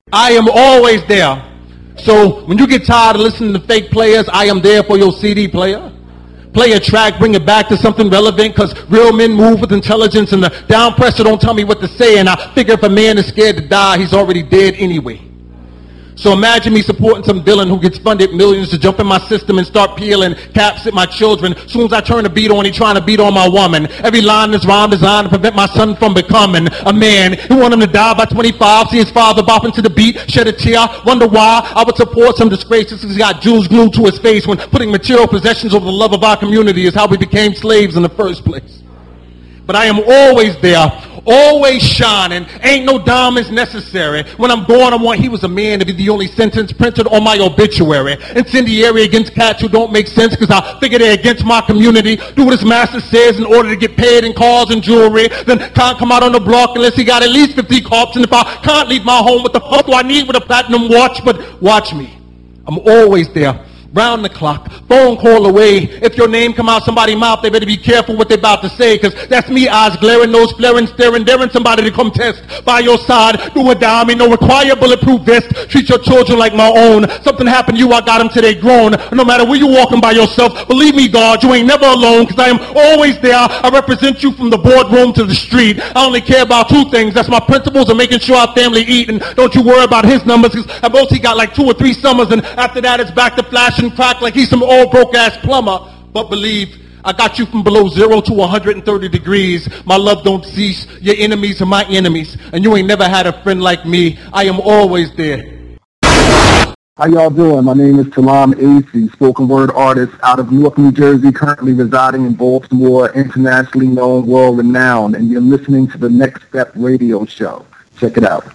I am always there. So when you get tired of listening to fake players, I am there for your CD player. Play a track, bring it back to something relevant, because real men move with intelligence, and the down pressure don't tell me what to say, and I figure if a man is scared to die, he's already dead anyway. So imagine me supporting some villain who gets funded millions to jump in my system and start peeling caps at my children. As soon as I turn the beat on, he trying to beat on my woman. Every line is rhyme designed to prevent my son from becoming a man. He want him to die by 25, see his father bopping to the beat, shed a tear, wonder why I would support some disgrace just because he got jewels glued to his face when putting material possessions over the love of our community is how we became slaves in the first place. But I am always there, always shining, ain't no diamonds necessary. When I'm gone, I want he was a man to be the only sentence printed on my obituary. Incendiary against cats who don't make sense because I figure they're against my community. Do what his master says in order to get paid in cars and jewelry. Then can't come out on the block unless he got at least 50 cops. And if I can't leave my home, what the fuck do I need with a platinum watch? But watch me. I'm always there. Round the clock, phone call away. If your name come out somebody's mouth, they better be careful what they about to say, because that's me, eyes glaring, nose flaring, staring, daring somebody to come test by your side. Do or die, I mean, no require bulletproof vest. Treat your children like my own. Something happened to you, I got them till they grown. No matter where you walking by yourself, believe me, God, you ain't never alone, because I am always there. I represent you from the boardroom to the street. I only care about two things. That's my principles and making sure our family eat, and don't you worry about his numbers, because at most he got like 2 or 3 summers, and after that it's back to flash and crack like he's some old broke-ass plumber. But believe, I got you from below 0 to 130 degrees. My love don't cease. Your enemies are my enemies, and you ain't never had a friend like me. I am always there. How y'all doing? My name is Talam Acey, spoken word artist out of Newark, New Jersey, currently residing in Baltimore, internationally known, world-renowned, and you're listening to the Next Step radio show. Check it out.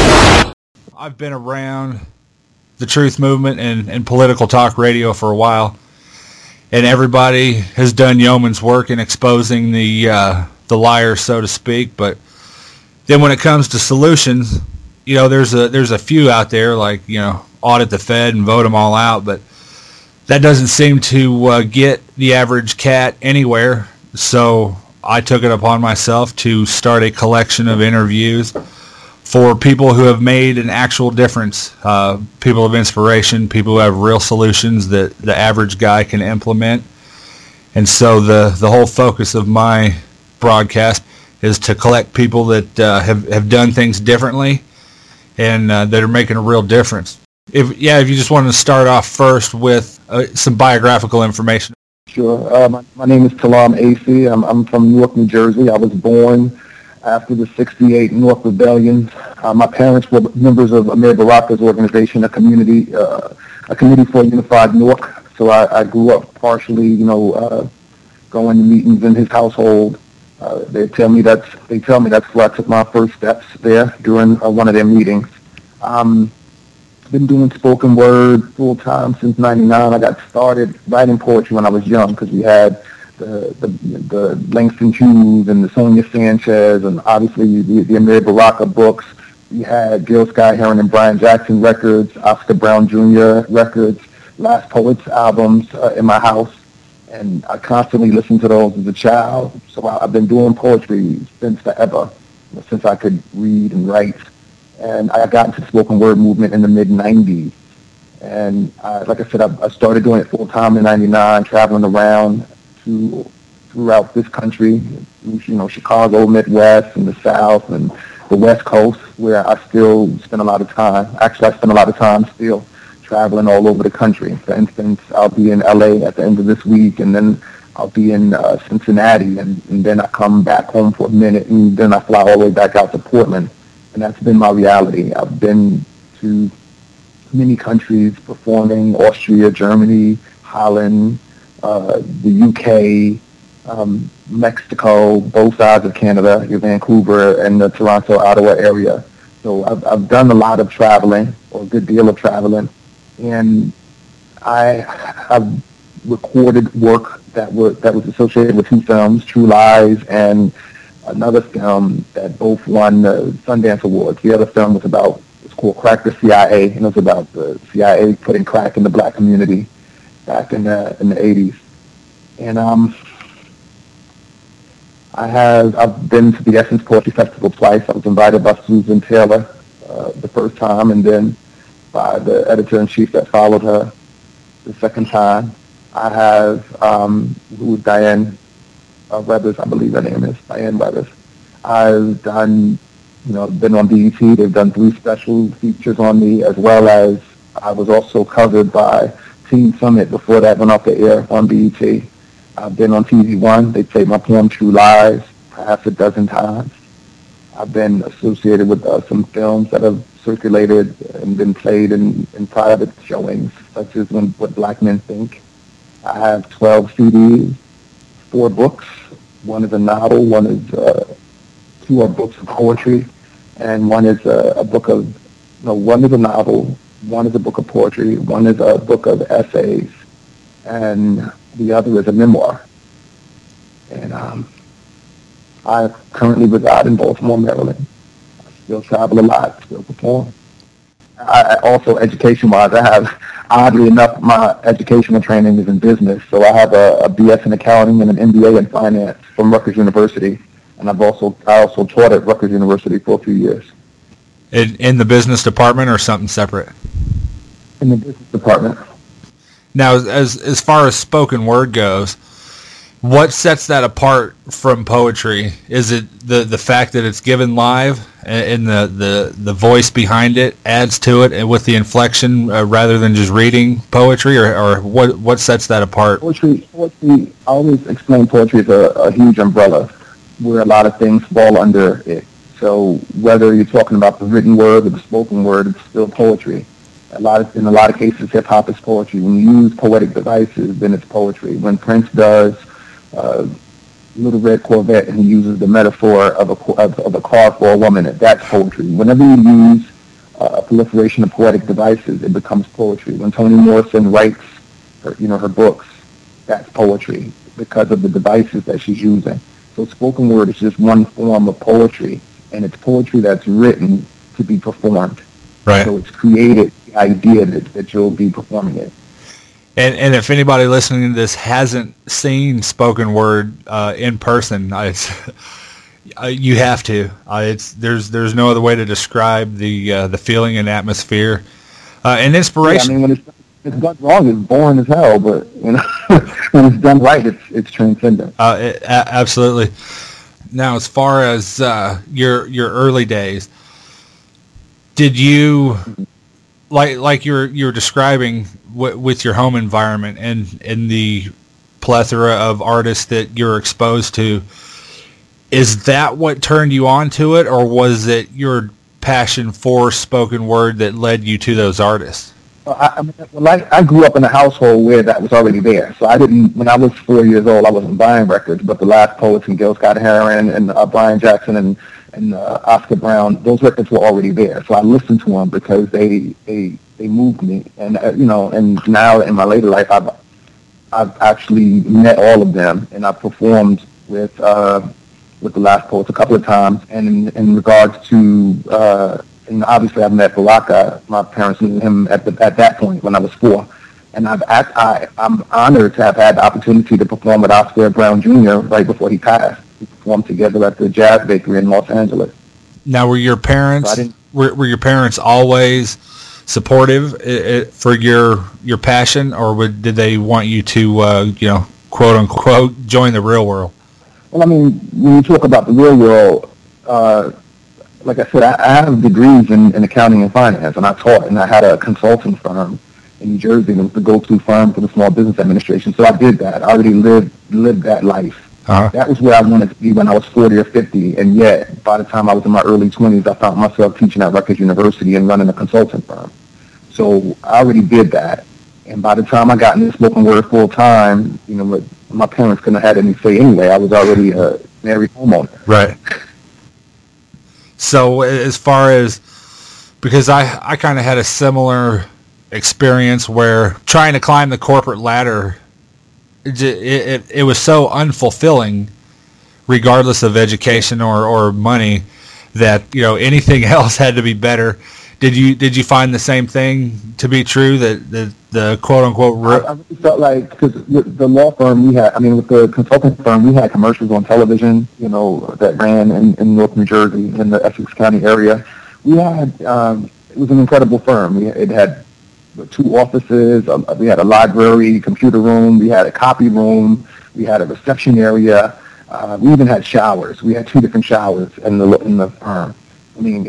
I've been around the truth movement and political talk radio for a while, and everybody has done yeoman's work in exposing the liars, so to speak. But then when it comes to solutions, you know, there's a few out there, like, you know, audit the Fed and vote them all out, but that doesn't seem to get the average cat anywhere. So I took it upon myself to start a collection of interviews for people who have made an actual difference, people of inspiration, people who have real solutions that the average guy can implement. And so the whole focus of my broadcast is to collect people that have done things differently and that are making a real difference. If you just wanted to start off first with some biographical information. Sure. My name is Talam Acey. I'm from Newark, New Jersey. I was born after the 68 Newark Rebellion. My parents were members of Amir Baraka's organization, a committee for Unified Newark. So I grew up partially, going to meetings in his household. They tell me that's where I took my first steps there during one of their meetings. Been doing spoken word full time since '99. I got started writing poetry when I was young because we had the Langston Hughes and the Sonia Sanchez and obviously the Amir Baraka books. We had Gil Sky-Heron and Brian Jackson records, Oscar Brown Jr. records, Last Poets albums in my house, and I constantly listened to those as a child. So I've been doing poetry since forever, since I could read and write. And I got into the spoken word movement in the mid-'90s. And like I said, I started doing it full-time in '99, traveling around throughout this country, Chicago, Midwest, and the South, and the West Coast, where I still spend a lot of time. Actually, I spend a lot of time still traveling all over the country. For instance, I'll be in LA at the end of this week, and then I'll be in Cincinnati, and then I come back home for a minute, and then I fly all the way back out to Portland. And that's been my reality. I've been to many countries performing: Austria, Germany, Holland, the UK, Mexico, both sides of Canada, Vancouver, and the Toronto, Ottawa area. So I've done a lot of traveling, or a good deal of traveling, and I've recorded work that was associated with 2 films, True Lies and another film that both won the Sundance Awards. The other film was called Crack the CIA, and it was about the CIA putting crack in the black community back in the 80s. And I've been to the Essence Poetry Festival twice. I was invited by Susan Taylor the first time, and then by the editor-in-chief that followed her the second time. I have, who is Diane Weathers, I believe her name is, Diane Weathers. I've done, been on BET. They've done 3 special features on me, as well as I was also covered by Teen Summit before that went off the air on BET. I've been on TV One. They played my poem True Lies perhaps a dozen times. I've been associated with some films that have circulated and been played in private showings, such as What Black Men Think. I have 12 CDs, 4 books. One is a novel, one is 2 are books of poetry, and one is one is a novel, one is a book of poetry, one is a book of essays, and the other is a memoir. And I currently reside in Baltimore, Maryland. I still travel a lot, still perform. I also, education-wise, I have, oddly enough, my educational training is in business. So I have a BS in accounting and an MBA in finance from Rutgers University. And I also taught at Rutgers University for a few years. In the business department or something separate? In the business department. Now, as far as spoken word goes, what sets that apart from poetry? Is it the fact that it's given live and the voice behind it adds to it and with the inflection rather than just reading poetry, or what sets that apart? Poetry, I always explain poetry as a huge umbrella where a lot of things fall under it. So whether you're talking about the written word or the spoken word, it's still poetry. In a lot of cases, hip-hop is poetry. When you use poetic devices, then it's poetry. When Prince does Little Red Corvette and he uses the metaphor of a car for a woman, that's poetry. Whenever you use a proliferation of poetic devices, it becomes poetry. When Toni Morrison writes her books, that's poetry because of the devices that she's using. So spoken word is just one form of poetry, and it's poetry that's written to be performed. Right. So it's created the idea that you'll be performing it. And if anybody listening to this hasn't seen spoken word in person, you have to. There's no other way to describe the feeling and atmosphere and inspiration. Yeah, I mean, when it's done wrong, it's boring as hell. But when it's done right, it's transcendent. Absolutely. Now, as far as your early days, did you like you're describing with your home environment and the plethora of artists that you're exposed to, is that what turned you on to it, or was it your passion for spoken word that led you to those artists? I grew up in a household where that was already there. So when I was 4 years old, I wasn't buying records, but the Last Poets and Gil Scott-Heron and Brian Jackson and Oscar Brown, those records were already there. So I listened to them because they moved me. And and now in my later life, I've actually met all of them, and I've performed with the Last Poets a couple of times. And in regards to obviously I've met Baraka. My parents knew him at that point when I was 4. And I'm honored to have had the opportunity to perform with Oscar Brown Jr. right before he passed. We performed together at the Jazz Bakery in Los Angeles. Now, were your parents always supportive for your passion, or did they want you to quote unquote join the real world? Well, I mean, when you talk about the real world, like I said, I have degrees in accounting and finance, and I taught, and I had a consulting firm in New Jersey, and it was the go-to firm for the Small Business Administration. So I did that. I already lived that life. Uh-huh. That was where I wanted to be when I was 40 or 50, and yet by the time I was in my early 20s, I found myself teaching at Rutgers University and running a consulting firm. So I already did that, and by the time I got into spoken word full time, my parents couldn't have had any say anyway. I was already a married homeowner. Right. So as far as, because I kind of had a similar experience where trying to climb the corporate ladder, it was so unfulfilling, regardless of education or money, that anything else had to be better. Did you find the same thing to be true, that the quote unquote? I really felt like, because with the law firm with the consulting firm, we had commercials on television, that ran in North New Jersey, in the Essex County area. We had, it was an incredible firm. It had 2 offices. We had a library, computer room. We had a copy room. We had a reception area. We even had showers. We had 2 different showers in the firm. I mean,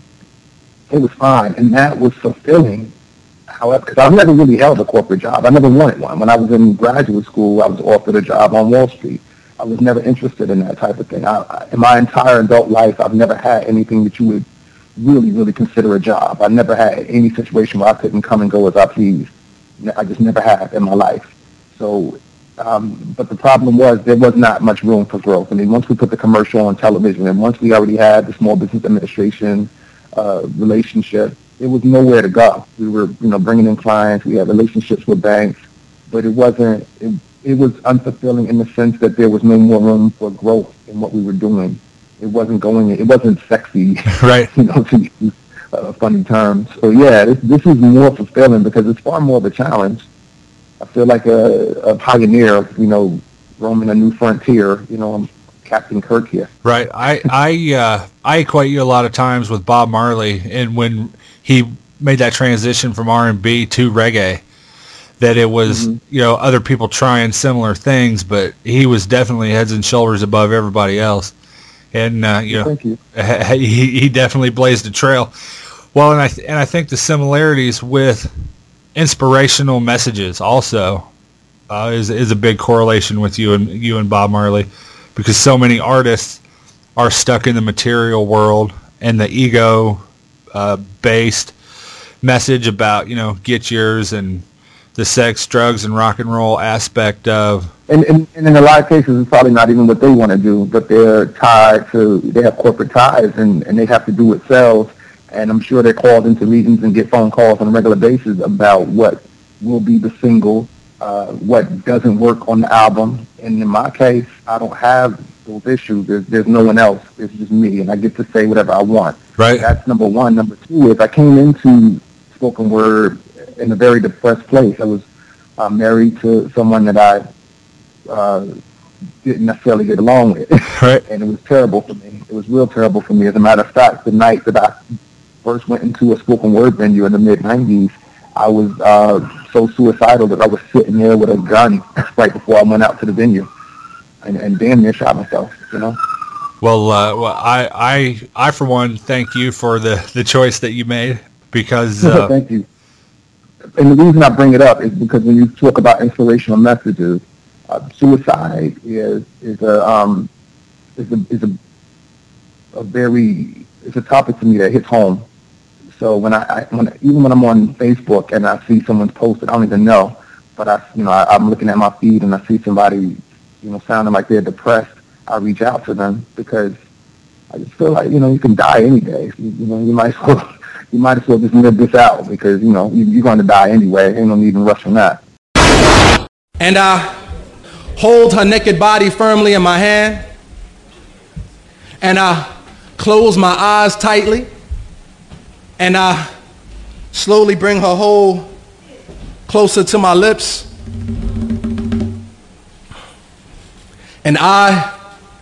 it was fine, and that was fulfilling. However, because I've never really held a corporate job. I never wanted one. When I was in graduate school, I was offered a job on Wall Street. I was never interested in that type of thing. In my entire adult life, I've never had anything that you would really, really consider a job. I never had any situation where I couldn't come and go as I pleased. I just never have in my life. So, but the problem was there was not much room for growth. I mean, once we put the commercial on television and once we already had the Small Business Administration relationship, it was nowhere to go. We were, bringing in clients. We had relationships with banks, but it wasn't. It was unfulfilling in the sense that there was no more room for growth in what we were doing. It wasn't sexy, right? To use funny terms. So yeah, this is more fulfilling because it's far more of a challenge. I feel like a pioneer, roaming a new frontier. I'm Captain Kirk here. Right. I equate you a lot of times with Bob Marley, and when he made that transition from R&B to reggae, that it was, other people trying similar things, but he was definitely heads and shoulders above everybody else. And, Thank you. He definitely blazed a trail. Well, and I think the similarities with inspirational messages also is a big correlation with you and Bob Marley, because so many artists are stuck in the material world and the ego based message about, get yours and the sex, drugs, and rock and roll aspect of. And in a lot of cases, it's probably not even what they want to do, but they have corporate ties, and they have to do what sells. And I'm sure they're called into meetings and get phone calls on a regular basis about what will be the single, what doesn't work on the album. And in my case, I don't have those issues. There's no one else. It's just me, and I get to say whatever I want. Right. That's number one. Number two is I came into spoken word in a very depressed place. I was married to someone that I didn't necessarily get along with. Right. And it was terrible for me. It was real terrible for me. As a matter of fact, the night that I first went into a spoken word venue in the mid-'90s, I was so suicidal that I was sitting there with a gun right before I went out to the venue and damn near shot myself, Well, I for one thank you for the choice that you made, because thank you. And the reason I bring it up is because when you talk about inspirational messages, suicide is a topic to me that hits home. So even when I'm on Facebook and I see someone's posted, I don't even know, but I'm looking at my feed and I see somebody sounding like they're depressed, I reach out to them because I just feel like you can die any day. You might as well just live this out because you're going to die anyway. Ain't no need to rush on that. And I hold her naked body firmly in my hand, and I close my eyes tightly, and I slowly bring her whole closer to my lips. And I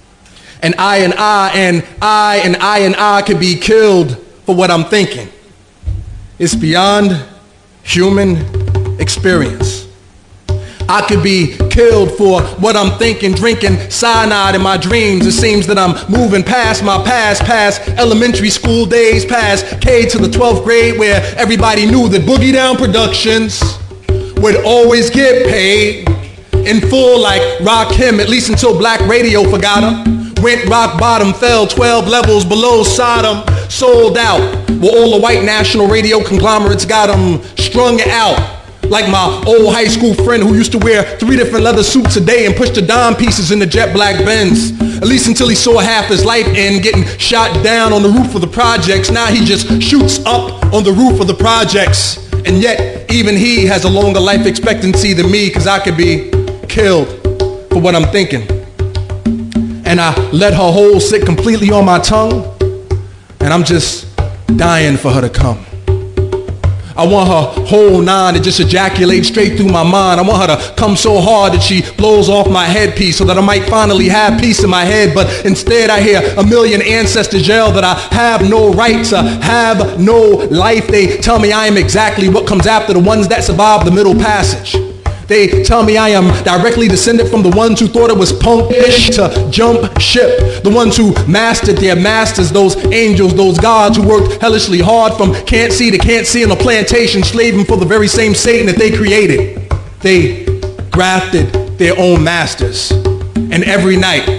could be killed for what I'm thinking. It's beyond human experience. I could be killed for what I'm thinking, drinking cyanide in my dreams. It seems that I'm moving past my past elementary school days, past K to the 12th grade, where everybody knew that Boogie Down Productions would always get paid in full like Rakim, at least until black radio forgot him. Went rock bottom, fell 12 levels below Sodom, sold out, where all the white national radio conglomerates got him strung out. Like my old high school friend who used to wear 3 different leather suits a day and push the dime pieces in the jet black Benz. At least until he saw half his life end getting shot down on the roof of the projects. Now he just shoots up on the roof of the projects. And yet, even he has a longer life expectancy than me, because I could be killed for what I'm thinking. And I let her whole sit completely on my tongue, and I'm just dying for her to come. I want her whole nine to just ejaculate straight through my mind. I want her to come so hard that she blows off my headpiece so that I might finally have peace in my head. But instead I hear a million ancestors yell that I have no right to have no life. They tell me I am exactly what comes after the ones that survive the Middle Passage. They tell me I am directly descended from the ones who thought it was punkish to jump ship. The ones who mastered their masters, those angels, those gods who worked hellishly hard from can't see to can't see on a plantation, slaving for the very same Satan that they created. They grafted their own masters. And every night,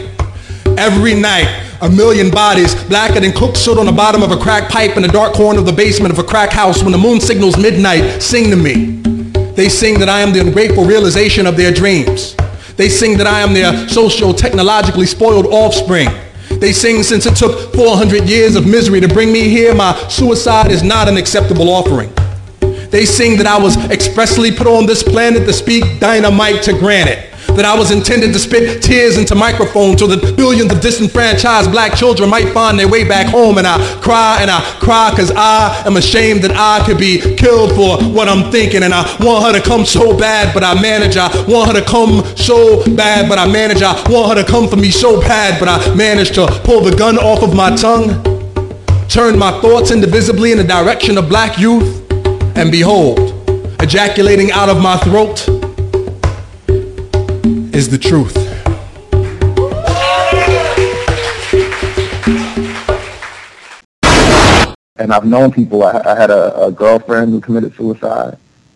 a million bodies, blacker than cooked soot on the bottom of a crack pipe in the dark corner of the basement of a crack house when the moon signals midnight, sing to me. They sing that I am the ungrateful realization of their dreams. They sing that I am their socio-technologically spoiled offspring. They sing since it took 400 years of misery to bring me here, my suicide is not an acceptable offering. They sing that I was expressly put on this planet to speak dynamite to granite. That I was intended to spit tears into microphones so that billions of disenfranchised black children might find their way back home. And I cry because I am ashamed that I could be killed for what I'm thinking. And I want her to come so bad, but I manage. I want her to come so bad, but I manage. I want her to come for me so bad, but I manage to pull the gun off of my tongue, turn my thoughts indivisibly in the direction of black youth, and behold, ejaculating out of my throat is the truth. And I've known people. I had a girlfriend who committed suicide.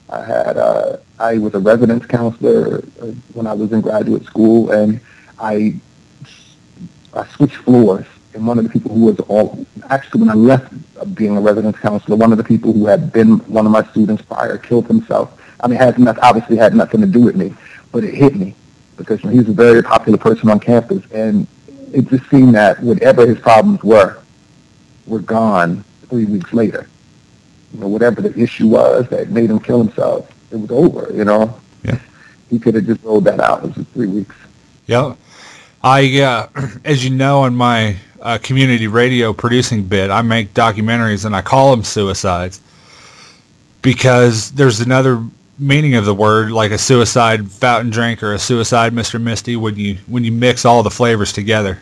I was a residence counselor when I was in graduate school, and I switched floors. And one of the people who was actually when I left being a residence counselor, one of the people who had been one of my students prior killed himself. I mean, obviously had nothing to do with me, but it hit me because he was a very popular person on campus, and it just seemed that whatever his problems were gone 3 weeks later. Whatever the issue was that made him kill himself, it was over, Yeah. He could have just rolled that out. It was just 3 weeks. Yeah. I, as you know, in my community radio producing bit, I make documentaries and I call them suicides because there's another meaning of the word, like a suicide fountain drink or a suicide Mr. Misty, when you mix all the flavors together,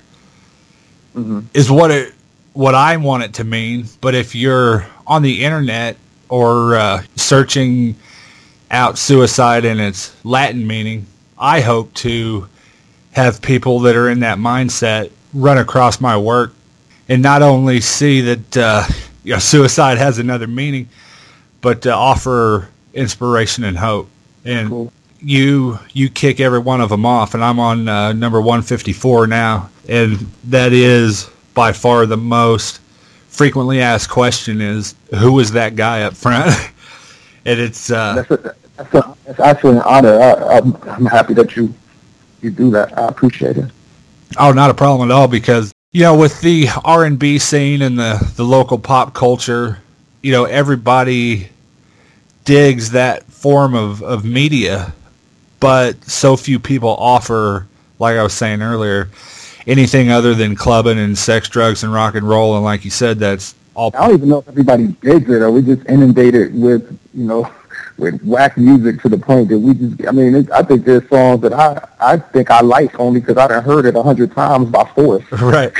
is what I want it to mean. But if you're on the internet or searching out suicide in its Latin meaning, I hope to have people that are in that mindset run across my work and not only see that suicide has another meaning, but to offer inspiration and hope. And cool. you kick every one of them off, and I'm on number 154 now, and that is by far the most frequently asked question is, who is that guy up front? And it's that's actually an honor. I'm happy that you do that. I appreciate it. Oh, not a problem at all, because with the R&B scene and the local pop culture, everybody digs that form of media, but so few people offer, like I was saying earlier, anything other than clubbing and sex, drugs, and rock and roll. And like you said, that's all. I don't even know if everybody digs it, or we just inundated with, with whack music to the point that I think there's songs that I think I like only because I done heard it 100 times by force. Right.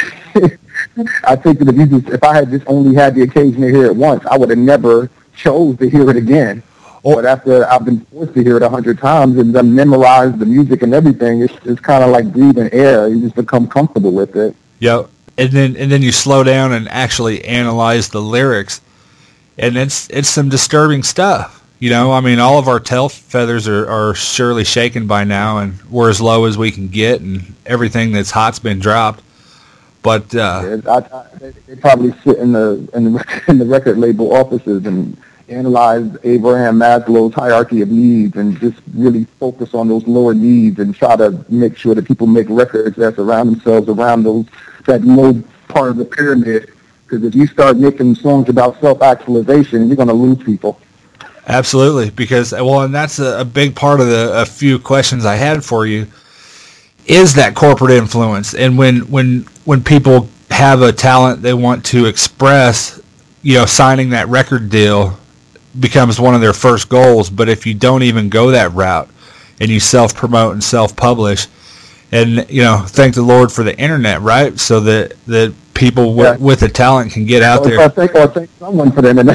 I think that if I had just only had the occasion to hear it once, I would have never chose to hear it again. But after I've been forced to hear it 100 times and then memorize the music and everything, it's kind of like breathing air. You just become comfortable with it. Yep. And then you slow down and actually analyze the lyrics, and it's some disturbing stuff. All of our tail feathers are surely shaken by now, and we're as low as we can get, and everything that's hot's been dropped. But they probably sit in the record label offices and analyze Abraham Maslow's hierarchy of needs and just really focus on those lower needs and try to make sure that people make records that surround themselves around that low part of the pyramid. Because if you start making songs about self-actualization, you're going to lose people. Absolutely, because and that's a big part of a few questions I had for you. Is that corporate influence, and when people have a talent they want to express, signing that record deal becomes one of their first goals. But if you don't even go that route and you self-promote and self-publish, and, thank the Lord for the internet, right? So that people with the talent can get out there. I thank someone for the internet.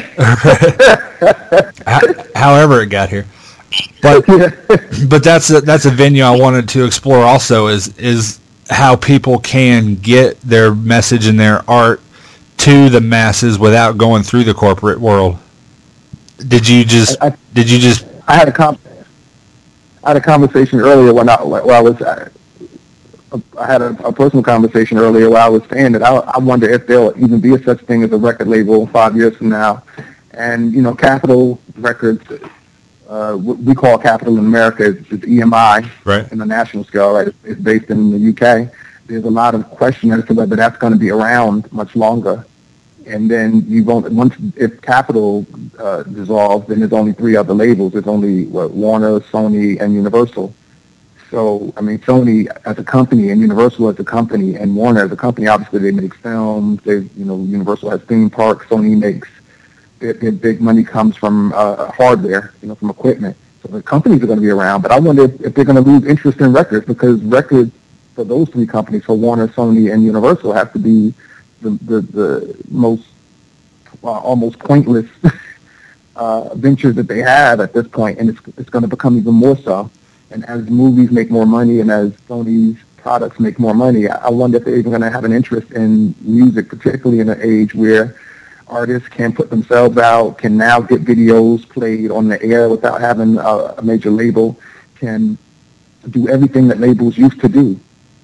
However it got here. But that's a venue I wanted to explore also is how people can get their message and their art to the masses without going through the corporate world. I had a conversation earlier I had a personal conversation earlier where I was saying that I wonder if there'll even be a such thing as a record label 5 years from now. And, Capitol Records, we call Capitol in America is EMI, right, in the national scale, right? It's based in the UK. There's a lot of question as to whether that's going to be around much longer. And then if Capitol dissolves, then there's only 3 other labels. There's only Warner, Sony, and Universal. So, Sony as a company and Universal as a company and Warner as a company, obviously they make films. Universal has theme parks. Sony makes their big money comes from hardware, from equipment. So the companies are going to be around, but I wonder if they're going to lose interest in records because records for those 3 companies, for Warner, Sony, and Universal, have to be the most almost pointless ventures that they have at this point, and it's going to become even more so. And as movies make more money and as Sony's products make more money, I wonder if they're even going to have an interest in music, particularly in an age where artists can put themselves out, can now get videos played on the air without having a major label, can do everything that labels used to do.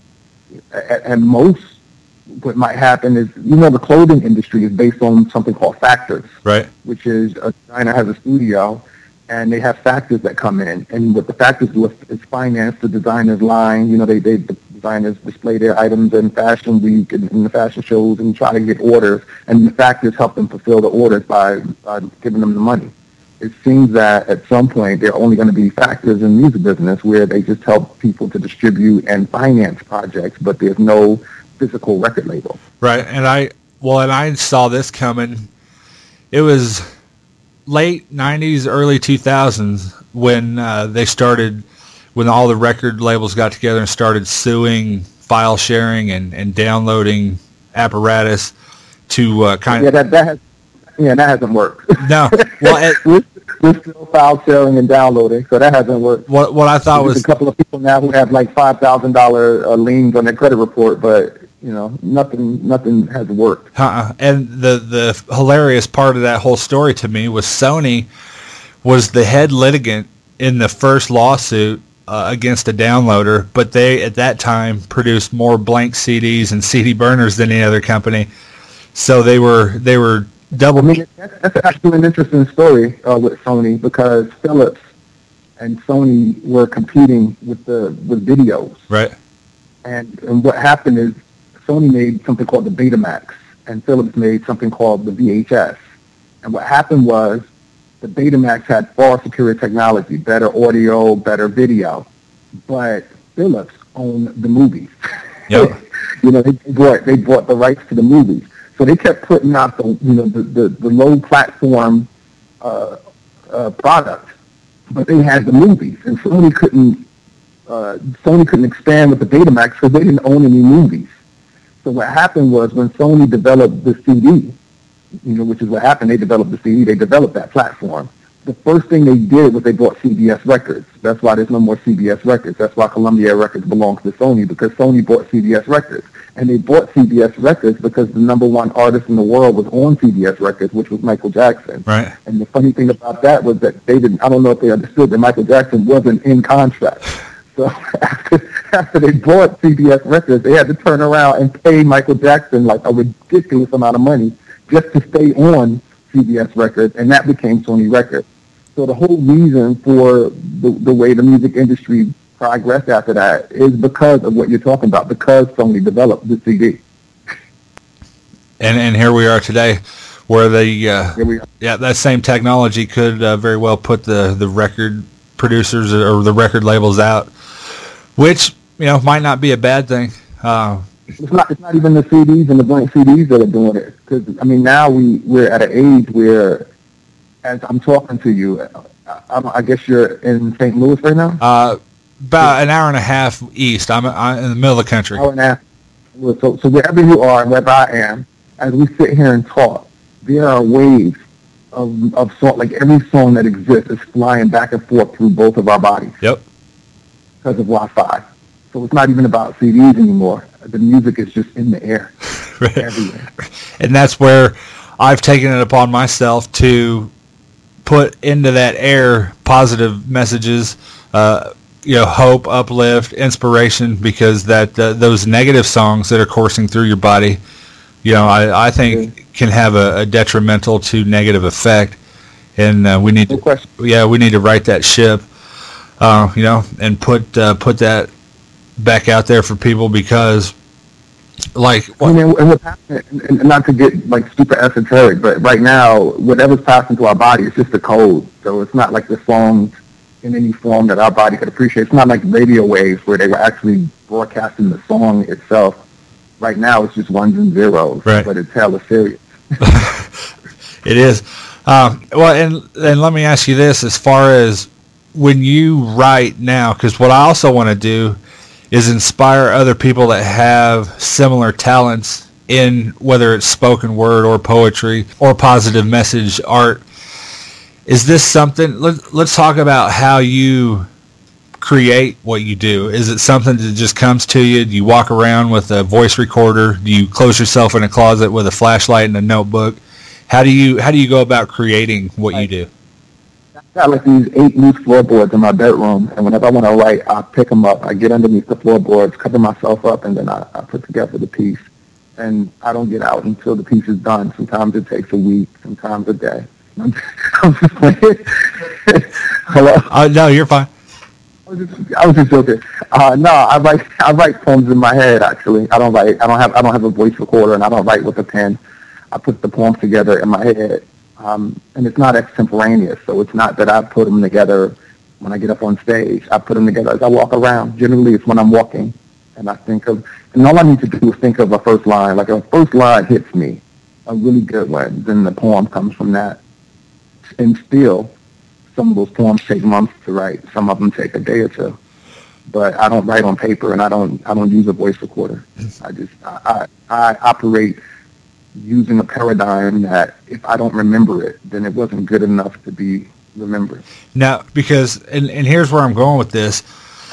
And most, what might happen is, the clothing industry is based on something called factors, right? Which is a designer has a studio, and they have factors that come in, and what the factors do is finance the designer's line. The designers display their items in Fashion Week and in the fashion shows and try to get orders, and the factors help them fulfill the orders by giving them the money. It seems that at some point there are only going to be factors in the music business where they just help people to distribute and finance projects, but there's no physical record label. Right, and I saw this coming. It was late 90s, early 2000s when when all the record labels got together and started suing file sharing and downloading apparatus to kind of... that hasn't worked. No. Well, we're still file sharing and downloading, so that hasn't worked. What I thought was... There's a couple of people now who have like $5,000 liens on their credit report, but nothing has worked. And the hilarious part of that whole story to me was Sony was the head litigant in the first lawsuit against a downloader, but they at that time produced more blank CDs and CD burners than any other company. So they were double. That's actually an interesting story with Sony, because Philips and Sony were competing with videos. Right. And what happened is Sony made something called the Betamax, and Philips made something called the VHS. And what happened was the Betamax had far superior technology, better audio, better video, but Philips owned the movies. Yep. They bought the rights to the movies. So they kept putting out the low platform product, but they had the movies, and Sony couldn't expand with the Betamax because they didn't own any movies. So what happened was when Sony developed the CD, which is what happened, they developed the CD, they developed that platform. The first thing they did was they bought CBS Records. That's why there's no more CBS Records. That's why Columbia Records belongs to Sony, because Sony bought CBS Records. And they bought CBS Records because the number one artist in the world was on CBS Records, which was Michael Jackson. Right. And the funny thing about that was that I don't know if they understood that Michael Jackson wasn't in contract. So after they bought CBS Records, they had to turn around and pay Michael Jackson like a ridiculous amount of money just to stay on CBS Records, and that became Sony Records. So the whole reason for the way the music industry progressed after that is because of what you're talking about, because Sony developed the CD. And here we are today, where that same technology could very well put the record producers or the record labels out, which might not be a bad thing. It's not even the CDs and the blank CDs that are doing it, because now we're at an age where as I'm talking to you, I guess you're in St. Louis right now? About an hour and a half east. I'm in the middle of the country. Hour and a half. So wherever you are and wherever I am, as we sit here and talk, there are waves of song, like every song that exists is flying back and forth through both of our bodies. Yep. Because of Wi-Fi. So it's not even about CDs anymore. The music is just in the air. Right. Everywhere. And that's where I've taken it upon myself to put into that air positive messages, hope, uplift, inspiration, because that those negative songs that are coursing through your body, I think can have a detrimental to negative effect, and we need to right that ship, and put that back out there for people, because and what's happening, and not to get like super esoteric, but right now whatever's passing through our body is just a code. So it's not like the songs in any form that our body could appreciate. It's not like radio waves where they were actually broadcasting the song itself. Right now it's just ones and zeros, right. But it's hella serious. It is. And let me ask you this, as far as when you write now, because what I also want to do is inspire other people that have similar talents in whether it's spoken word or poetry or positive message art. Is this something, let's talk about how you create what you do. Is it something that just comes to you? Do you walk around with a voice recorder? Do you close yourself in a closet with a flashlight and a notebook? How do you go about creating what you do? I got like these 8 loose floorboards in my bedroom, and whenever I want to write, I pick them up. I get underneath the floorboards, cover myself up, and then I put together the piece. And I don't get out until the piece is done. Sometimes it takes a week, sometimes a day. I'm just playing. Hello? No, you're fine. I was just joking. No, I write poems in my head. Actually, I don't have a voice recorder, and I don't write with a pen. I put the poems together in my head. And it's not extemporaneous, so it's not that I put them together when I get up on stage. I put them together as I walk around. Generally, it's when I'm walking, and I think of, and all I need to do is think of a first line. Like, a first line hits me, a really good one, then the poem comes from that. And still, some of those poems take months to write. Some of them take a day or two. But I don't write on paper, and I don't use a voice recorder. I operate using a paradigm that if I don't remember it, then it wasn't good enough to be remembered. Now, because, and here's where I'm going with this.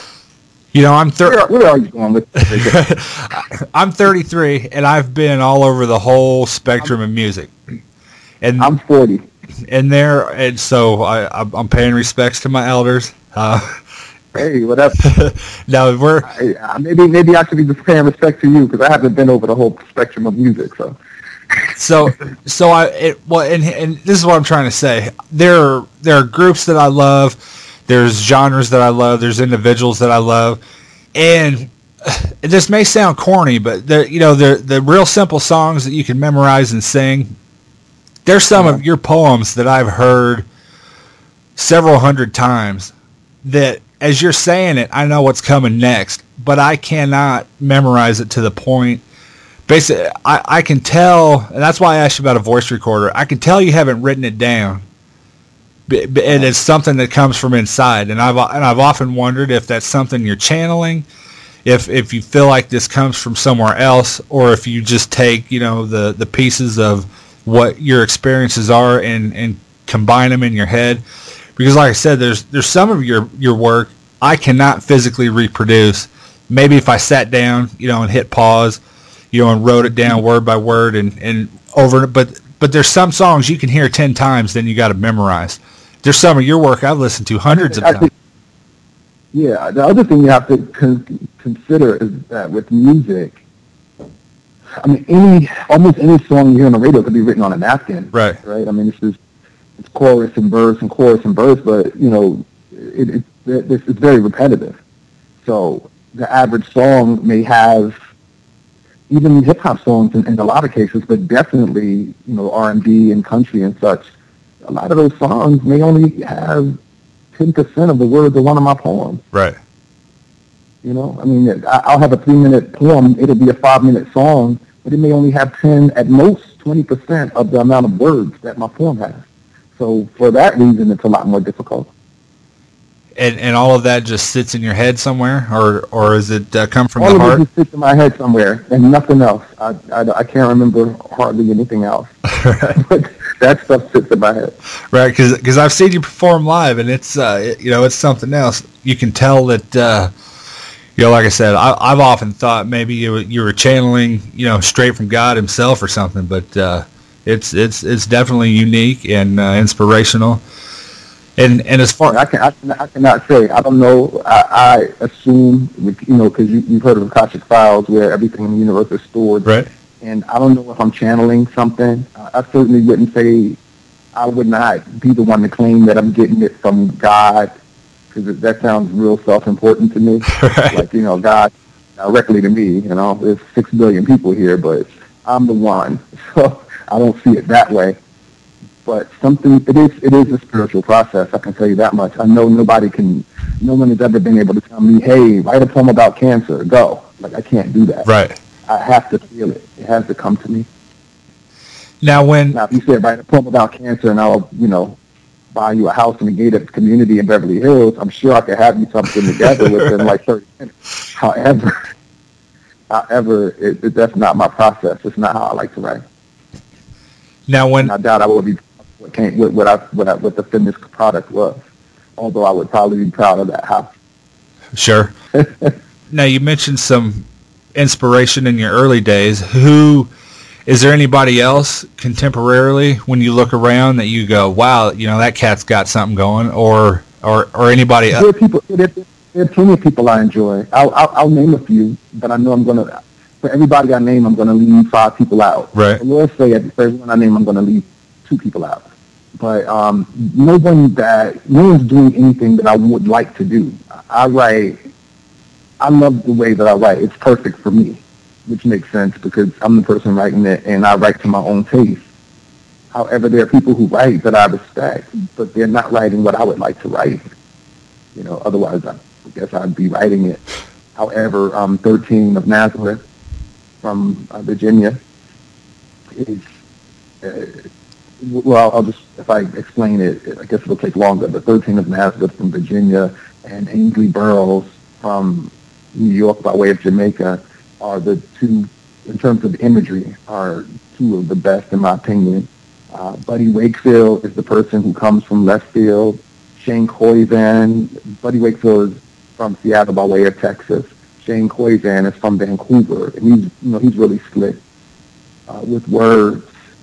I'm Where are you going with this? I'm 33, and I've been all over the whole spectrum of music. And I'm 40. And so I'm paying respects to my elders. Hey, whatever. No, maybe I should be just paying respect to you, because I haven't been over the whole spectrum of music, so. And this is what I'm trying to say. There are groups that I love. There's genres that I love. There's individuals that I love. And this may sound corny, but the real simple songs that you can memorize and sing. There's some of your poems that I've heard several hundred times that as you're saying it, I know what's coming next, but I cannot memorize it to the point. Basically, I can tell, and that's why I asked you about a voice recorder. I can tell you haven't written it down, and it's something that comes from inside. And I've often wondered if that's something you're channeling, if you feel like this comes from somewhere else, or if you just take the pieces of what your experiences are and combine them in your head. Because like I said, there's some of your work I cannot physically reproduce. Maybe if I sat down, and hit pause, and wrote it down word by word and over. But there's some songs you can hear 10 times, then you got to memorize. There's some of your work I've listened to hundreds of times. Yeah, the other thing you have to consider is that with music, I mean, almost any song you hear on the radio could be written on a napkin. Right. I mean, it's chorus and verse and chorus and verse, but it's very repetitive. So the average song may have, even hip hop songs in a lot of cases, but definitely R&B and country and such. A lot of those songs may only have 10% of the words of one of my poems. Right. I mean, I'll have a 3-minute poem. It'll be a 5-minute song, but it may only have 10, at most 20% of the amount of words that my poem has. So for that reason, it's a lot more difficult. And all of that just sits in your head somewhere, or is it come from all the heart? All of it just sits in my head somewhere, and nothing else. I can't remember hardly anything else. But that stuff sits in my head. Right, because I've seen you perform live, and it's it's something else. You can tell that like I said, I've often thought maybe you were channeling straight from God Himself or something, but it's definitely unique and inspirational. And as far I cannot say. I don't know. I assume because you've heard of Akashic Files where everything in the universe is stored. Right. And I don't know if I'm channeling something. I certainly wouldn't say I would not be the one to claim that I'm getting it from God, because that sounds real self-important to me. Right. Like God directly to me. There's 6 billion people here, but I'm the one. So I don't see it that way. But it is a spiritual process, I can tell you that much. I know no one has ever been able to tell me, hey, write a poem about cancer, go. Like, I can't do that. Right. I have to feel it. It has to come to me. Now, if you said write a poem about cancer and I'll, buy you a house in the gated community in Beverly Hills, I'm sure I could have you something together within like 30 minutes. However, that's not my process. It's not how I like to write. Now, and I doubt I would be what the finished product was, although I would probably be proud of that house. Sure. Now, you mentioned some inspiration in your early days. Is there anybody else contemporarily when you look around that you go, wow, that cat's got something going, or anybody else? There are plenty of people I enjoy. I'll name a few, but I know for everybody I name, I'm going to leave 5 people out. Right. We'll say for everyone I name, I'm going to leave 2 people out. But no one's doing anything that I would like to do. I love the way that I write. It's perfect for me, which makes sense because I'm the person writing it, and I write to my own taste. However, there are people who write that I respect, but they're not writing what I would like to write. Otherwise I guess I'd be writing it. However, 13 of Nazareth from Virginia is, I'll just, if I explain it, I guess it'll take longer, but 13 of Nazareth from Virginia and Ainsley Burroughs from New York by way of Jamaica are the two, in terms of imagery, are 2 of the best in my opinion. Buddy Wakefield is the person who comes from left field. Shane Koizan, Buddy Wakefield is from Seattle by way of Texas. Shane Koizan is from Vancouver, and he's really slick with words.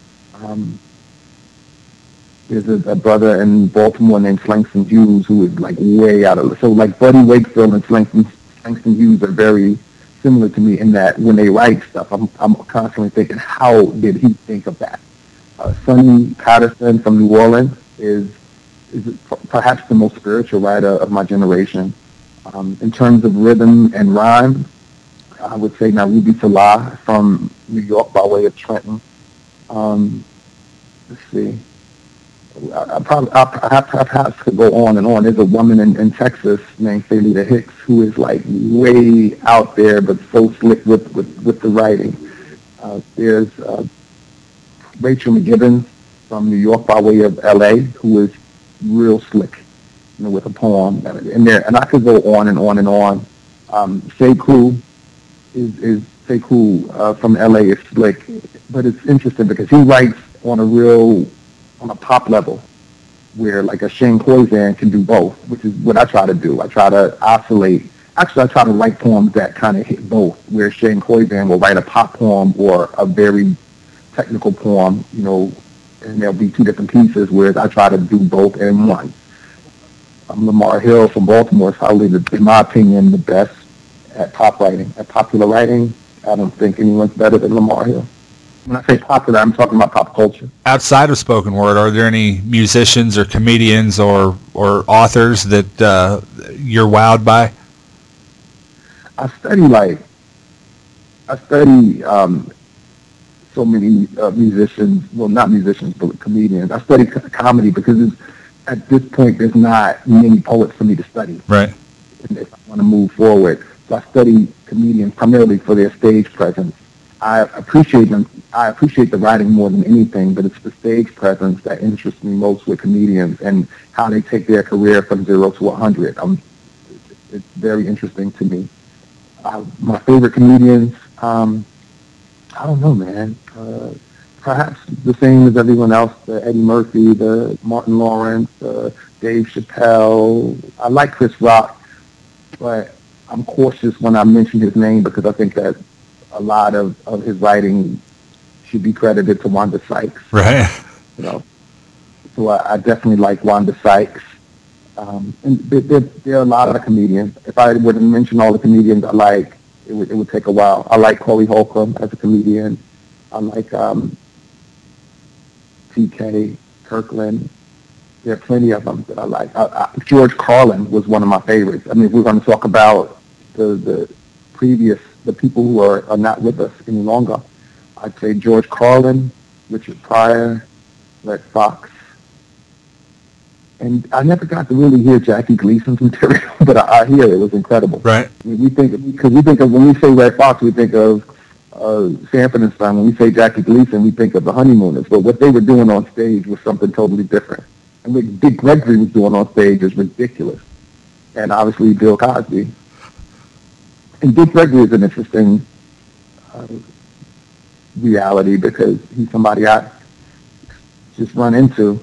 There's a brother in Baltimore named Slangston Hughes who is like way out of, so like Buddy Wakefield and Slangston Hughes are very similar to me in that when they write stuff, I'm constantly thinking, how did he think of that? Sonny Patterson from New Orleans is perhaps the most spiritual writer of my generation. In terms of rhythm and rhyme, I would say Ruby Salah from New York by way of Trenton. Let's see. I perhaps could go on and on. There's a woman in Texas named Felita Hicks who is like way out there, but so slick with the writing. There's Rachel McGibbons from New York by way of L.A. who is real slick, with a poem and I could go on and on and on. Sekou is Sekou from LA is slick, but it's interesting because he writes on a pop level, where like a Shane Koizan can do both, which is what I try to do. I try to oscillate. Actually, I try to write poems that kind of hit both, where Shane Koizan will write a pop poem or a very technical poem, and there'll be 2 different pieces, whereas I try to do both in one. Lamar Hill from Baltimore is probably, in my opinion, the best at pop writing. At popular writing, I don't think anyone's better than Lamar Hill. When I say popular, I'm talking about pop culture. Outside of spoken word, are there any musicians or comedians or authors that you're wowed by? I study so many musicians, well, not musicians, but comedians. I study comedy because at this point, there's not many poets for me to study. Right. If I want to move forward. So I study comedians primarily for their stage presence. I appreciate them. I appreciate the writing more than anything, but it's the stage presence that interests me most with comedians and how they take their career from 0 to 100. It's very interesting to me. My favorite comedians, I don't know, man. Perhaps the same as everyone else, the Eddie Murphy, the Martin Lawrence, Dave Chappelle. I like Chris Rock, but I'm cautious when I mention his name because I think that a lot of his writing should be credited to Wanda Sykes. Right. You know, so I definitely like Wanda Sykes. And there are a lot of comedians. If I were to mention all the comedians I like, it would take a while. I like Corey Holcomb as a comedian. I like T.K. Kirkland. There are plenty of them that I like. George Carlin was one of my favorites. I mean, if we're going to talk about the people who are not with us any longer, I'd say George Carlin, Richard Pryor, Red Fox. And I never got to really hear Jackie Gleason's material, but I hear it was incredible. Right. I mean, when we say Red Fox, we think of Sanford and Son. When we say Jackie Gleason, we think of the Honeymooners. But what they were doing on stage was something totally different. And what Dick Gregory was doing on stage is ridiculous. And obviously Bill Cosby. And Dick Gregory is an interesting reality because he's somebody I just run into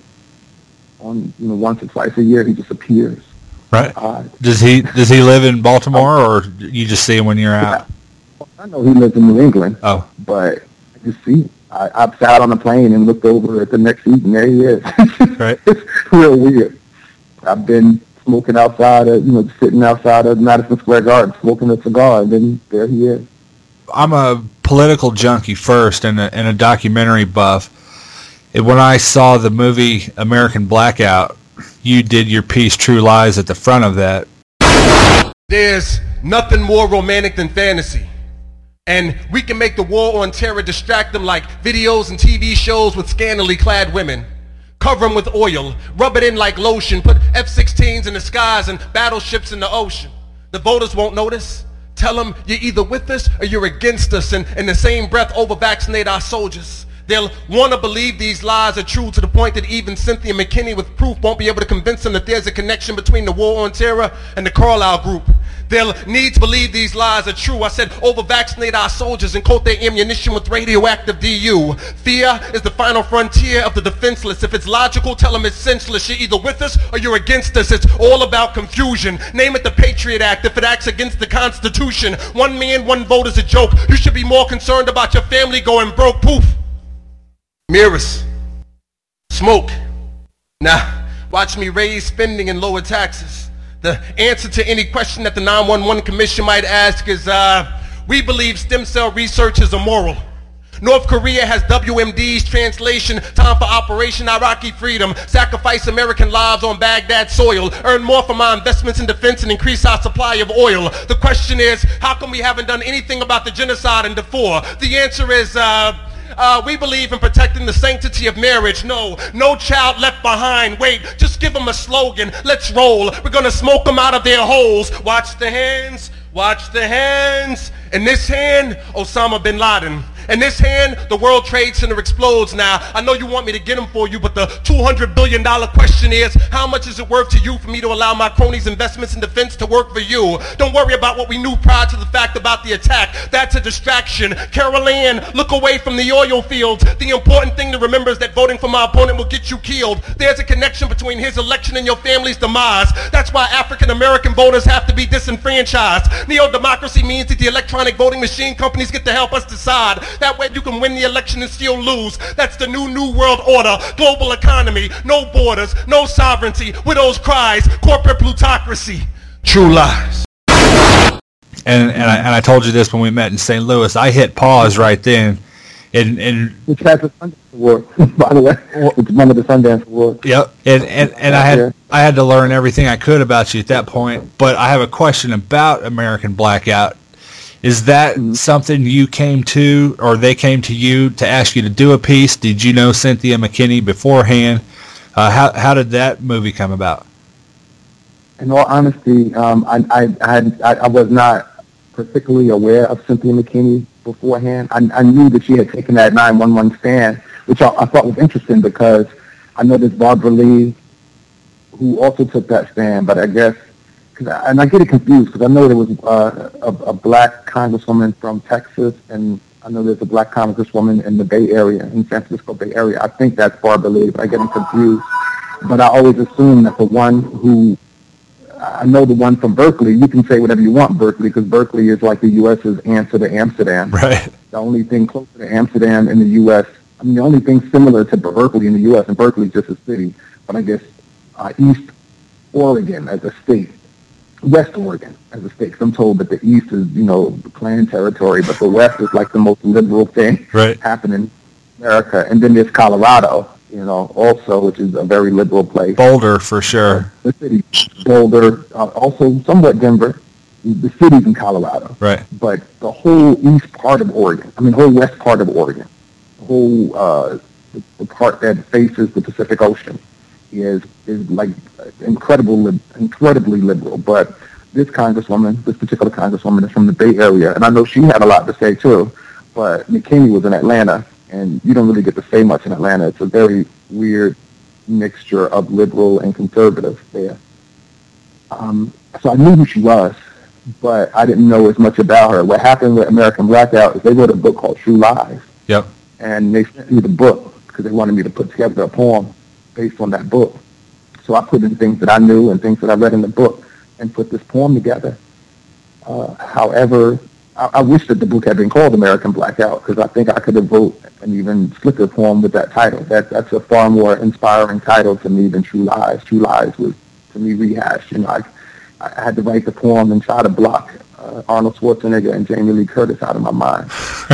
on once or twice a year. He just appears. Right. Does he live in Baltimore, or you just see him when you're out? I know he lives in New England. Oh. But I just see him. I sat on the plane and looked over at the next seat, and there he is. Right. It's real weird. I've been smoking outside sitting outside of Madison Square Garden, smoking a cigar, and then there he is. I'm a political junkie first and a documentary buff. And when I saw the movie American Blackout, you did your piece True Lies at the front of that. There's nothing more romantic than fantasy. And we can make the war on terror distract them like videos and TV shows with scantily clad women. Cover them with oil, rub it in like lotion, put F-16s in the skies and battleships in the ocean. The voters won't notice. Tell them you're either with us or you're against us, and in the same breath over-vaccinate our soldiers. They'll want to believe these lies are true to the point that even Cynthia McKinney with proof won't be able to convince them that there's a connection between the war on terror and the Carlyle Group. They'll need to believe these lies are true. I said over-vaccinate our soldiers and coat their ammunition with radioactive DU. Fear is the final frontier of the defenseless. If it's logical, tell them it's senseless. You're either with us or you're against us. It's all about confusion. Name it the Patriot Act if it acts against the Constitution. One man, one vote is a joke. You should be more concerned about your family going broke. Poof. Mirrors. Smoke. Now, watch me raise spending and lower taxes. The answer to any question that the 911 Commission might ask is, we believe stem cell research is immoral. North Korea has WMD's translation, time for Operation Iraqi Freedom, sacrifice American lives on Baghdad soil, earn more from our investments in defense and increase our supply of oil. The question is, how come we haven't done anything about the genocide in Darfur? The answer is, we believe in protecting the sanctity of marriage. No child left behind. Wait, just give them a slogan. Let's roll. We're going to smoke them out of their holes. Watch the hands. Watch the hands. In this hand, Osama bin Laden. In this hand, the World Trade Center explodes now. I know you want me to get them for you, but the $200 billion question is, how much is it worth to you for me to allow my cronies' investments in defense to work for you? Don't worry about what we knew prior to the fact about the attack. That's a distraction. Carol Ann, look away from the oil fields. The important thing to remember is that voting for my opponent will get you killed. There's a connection between his election and your family's demise. That's why African-American voters have to be disenfranchised. Neo-democracy means that the electronic voting machine companies get to help us decide. That way you can win the election and still lose. That's the new world order. Global economy, no borders, no sovereignty, widows' cries, corporate plutocracy. True lies. And I told you this when we met in St. Louis. I hit pause right then. And which has a Sundance Award, by the way. It's one of the Sundance Awards. Yep. And I had to learn everything I could about you at that point. But I have a question about American Blackout. Is that something you came to, or they came to you to ask you to do a piece? Did you know Cynthia McKinney beforehand? How did that movie come about? In all honesty, I was not particularly aware of Cynthia McKinney beforehand. I knew that she had taken that 911 stand, which I thought was interesting because I know there's Barbara Lee, who also took that stand, but I guess, and I get it confused because I know there was a black congresswoman from Texas, and I know there's a black congresswoman in the Bay Area, in San Francisco Bay Area. I think that's Barbara Lee, but I get them confused. But I always assume that the one who, I know the one from Berkeley, you can say whatever you want Berkeley, because Berkeley is like the U.S.'s answer to Amsterdam. Right. The only thing closer to Amsterdam in the U.S., I mean, the only thing similar to Berkeley in the U.S., and Berkeley is just a city, but I guess East Oregon as a state, West Oregon as a state. 'Cause I'm told that the East is, Klan territory, but the West is like the most liberal thing happening in America. And then there's Colorado, also, which is a very liberal place. Boulder, for sure. The city, Boulder, also somewhat Denver. The city's in Colorado. Right. But the whole east part of Oregon, whole west part of Oregon, the whole the part that faces the Pacific Ocean is like incredibly liberal. But this particular congresswoman is from the Bay Area, and I know she had a lot to say too. But McKinney was in Atlanta, and you don't really get to say much in Atlanta. It's a very weird mixture of liberal and conservative there. So I knew who she was, but I didn't know as much about her. What happened with American Blackout is they wrote a book called True Lies. Yep. And they sent me the book because they wanted me to put together a poem based on that book. So I put in things that I knew and things that I read in the book and put this poem together. However, I wish that the book had been called American Blackout, because I think I could have wrote an even slicker poem with that title. That's a far more inspiring title to me than True Lies. True Lies was, to me, rehashed. I had to write the poem and try to block Arnold Schwarzenegger and Jamie Lee Curtis out of my mind.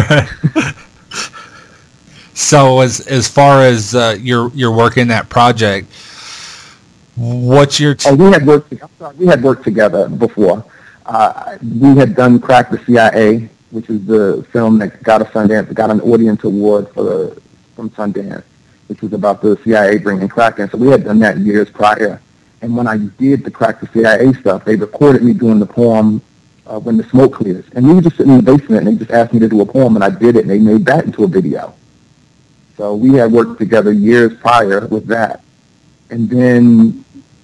So as far as your work in that project, what's your... we had worked together before. We had done Crack the CIA, which is the film that got an audience award from Sundance, which was about the CIA bringing crack in. So we had done that years prior. And when I did the Crack the CIA stuff, they recorded me doing the poem When the Smoke Clears. And we were just sitting in the basement, and they just asked me to do a poem, and I did it, and they made that into a video. So we had worked together years prior with that. And then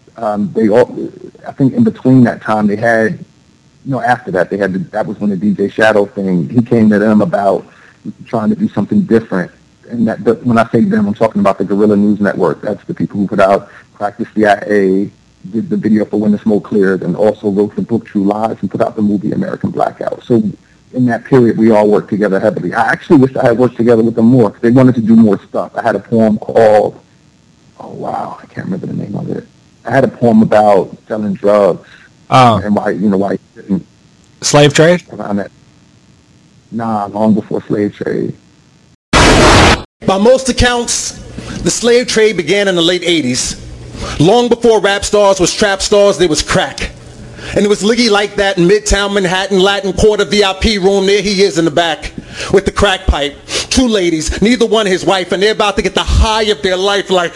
I think in between that time, they had, after that, that was when the DJ Shadow thing, he came to them about trying to do something different. And when I say them, I'm talking about the Guerrilla News Network. That's the people who put out Crack the CIA, did the video for When the Smoke Cleared, and also wrote the book True Lies and put out the movie American Blackout. So in that period, we all worked together heavily. I actually wish I had worked together with them more, because they wanted to do more stuff. I had a poem called, I can't remember the name of it. I had a poem about selling drugs and why you didn't. Slave trade? Around that. Nah, long before slave trade. By most accounts, the slave trade began in the late 80s. Long before rap stars was trap stars, there was crack. And it was Liggy like that in Midtown Manhattan, Latin Quarter VIP room. There he is in the back with the crack pipe. Two ladies, neither one his wife, and they're about to get the high of their life, like,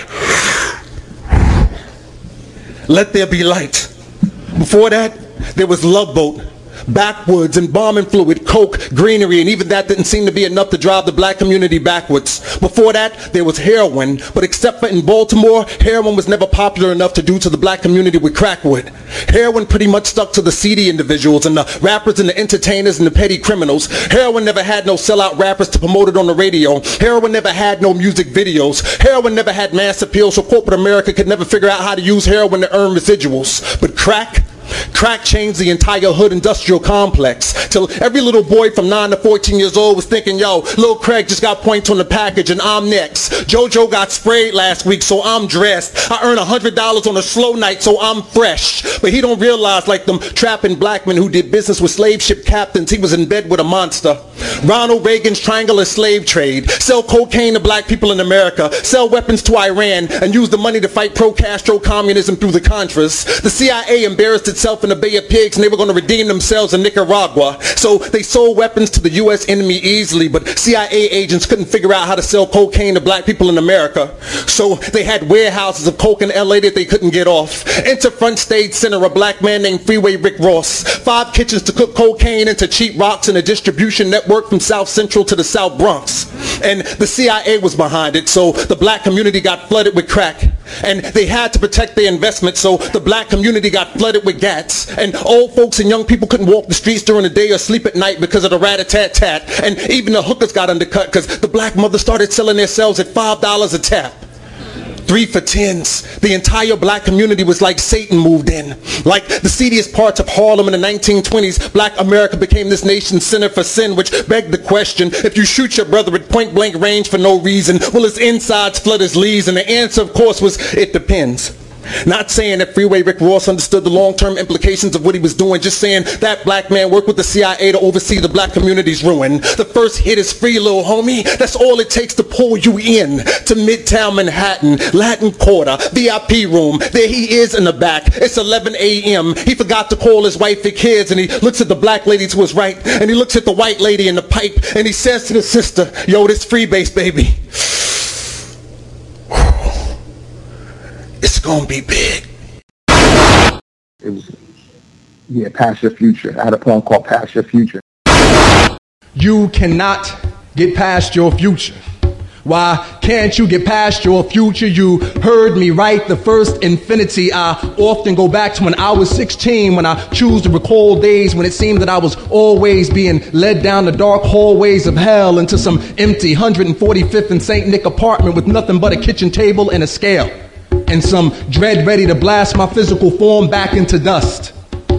let there be light. Before that, there was Love Boat, backwoods, embalming fluid, coke, greenery, and even that didn't seem to be enough to drive the black community backwards. Before that, there was heroin, but except for in Baltimore, heroin was never popular enough to do to the black community with crack would. Heroin pretty much stuck to the seedy individuals and the rappers and the entertainers and the petty criminals. Heroin never had no sellout rappers to promote it on the radio. Heroin never had no music videos. Heroin never had mass appeal, so corporate America could never figure out how to use heroin to earn residuals. But crack changed the entire hood industrial complex, till every little boy from 9 to 14 years old was thinking, yo, Lil Craig just got points on the package and I'm next. JoJo got sprayed last week, so I'm dressed. I earn $100 on a slow night, so I'm fresh. But he don't realize, like them trapping black men who did business with slave ship captains, he was in bed with a monster. Ronald Reagan's triangular slave trade. Sell cocaine to black people in America, sell weapons to Iran, and use the money to fight pro-Castro communism through the Contras. The CIA embarrassed itself in in the Bay of Pigs, and they were going to redeem themselves in Nicaragua. So they sold weapons to the U.S. enemy easily, but CIA agents couldn't figure out how to sell cocaine to black people in America. So they had warehouses of coke in L.A. that they couldn't get off. Enter front stage center a black man named Freeway Rick Ross. 5 kitchens to cook cocaine into cheap rocks and a distribution network from South Central to the South Bronx. And the CIA was behind it, so the black community got flooded with crack. And they had to protect their investment, so the black community got flooded with gats. And old folks and young people couldn't walk the streets during the day or sleep at night because of the rat-a-tat-tat. And even the hookers got undercut because the black mothers started selling themselves at $5 a tap. 3 for 10s. The entire black community was like Satan moved in. Like the seediest parts of Harlem in the 1920s, black America became this nation's center for sin, which begged the question, if you shoot your brother at point blank range for no reason, will his insides flood his leaves? And the answer, of course, was, it depends. Not saying that Freeway Rick Ross understood the long-term implications of what he was doing, just saying that black man worked with the CIA to oversee the black community's ruin. The first hit is free, little homie. That's all it takes to pull you in to Midtown Manhattan, Latin Quarter, VIP room. There he is in the back. It's 11 a.m. He forgot to call his wife and kids, and he looks at the black lady to his right, and he looks at the white lady in the pipe, and he says to the sister, yo, this Freebase, baby. It's gonna be big. It was, Past Your Future. I had a poem called Past Your Future. You cannot get past your future. Why can't you get past your future? You heard me write the first infinity. I often go back to when I was 16, when I choose to recall days when it seemed that I was always being led down the dark hallways of hell into some empty 145th and St. Nick apartment with nothing but a kitchen table and a scale. And some dread ready to blast my physical form back into dust.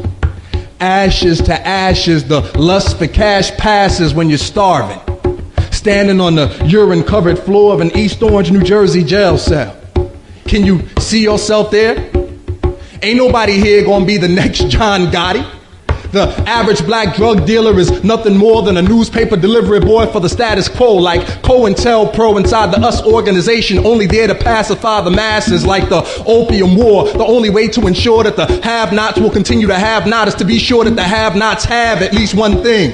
Ashes to ashes, the lust for cash passes when you're starving. Standing on the urine-covered floor of an East Orange, New Jersey jail cell. Can you see yourself there? Ain't nobody here gonna be the next John Gotti. The average black drug dealer is nothing more than a newspaper delivery boy for the status quo, like COINTELPRO inside the US organization, only there to pacify the masses like the Opium War. The only way to ensure that the have-nots will continue to have not is to be sure that the have-nots have at least one thing: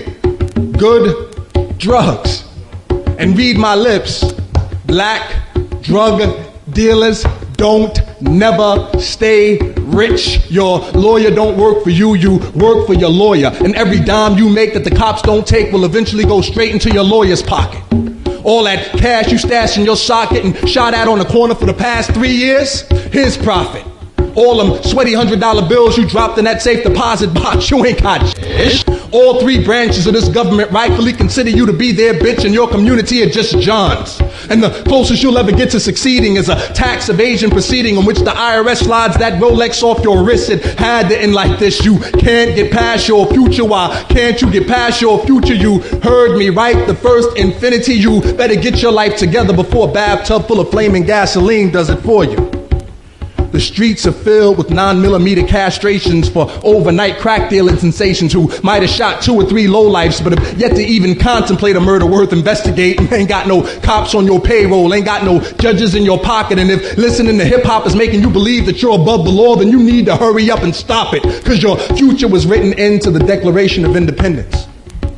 good drugs. And read my lips, black drug dealers don't never stay rich. Your lawyer don't work for you, you work for your lawyer. And every dime you make that the cops don't take will eventually go straight into your lawyer's pocket. All that cash you stash in your socket and shot at on the corner for the past 3 years, his profit. All them sweaty $100 bills you dropped in that safe deposit box, you ain't got shit. All 3 branches of this government rightfully consider you to be their bitch, and your community are just Johns. And the closest you'll ever get to succeeding is a tax evasion proceeding in which the IRS slides that Rolex off your wrist. It had to end like this. You can't get past your future. Why can't you get past your future? You heard me right, the first infinity. You better get your life together before a bathtub full of flaming gasoline does it for you. The streets are filled with 9mm castrations for overnight crack dealing sensations who might have shot 2 or 3 lowlifes but have yet to even contemplate a murder worth investigating. Ain't got no cops on your payroll, ain't got no judges in your pocket, and if listening to hip-hop is making you believe that you're above the law, then you need to hurry up and stop it, because your future was written into the Declaration of Independence.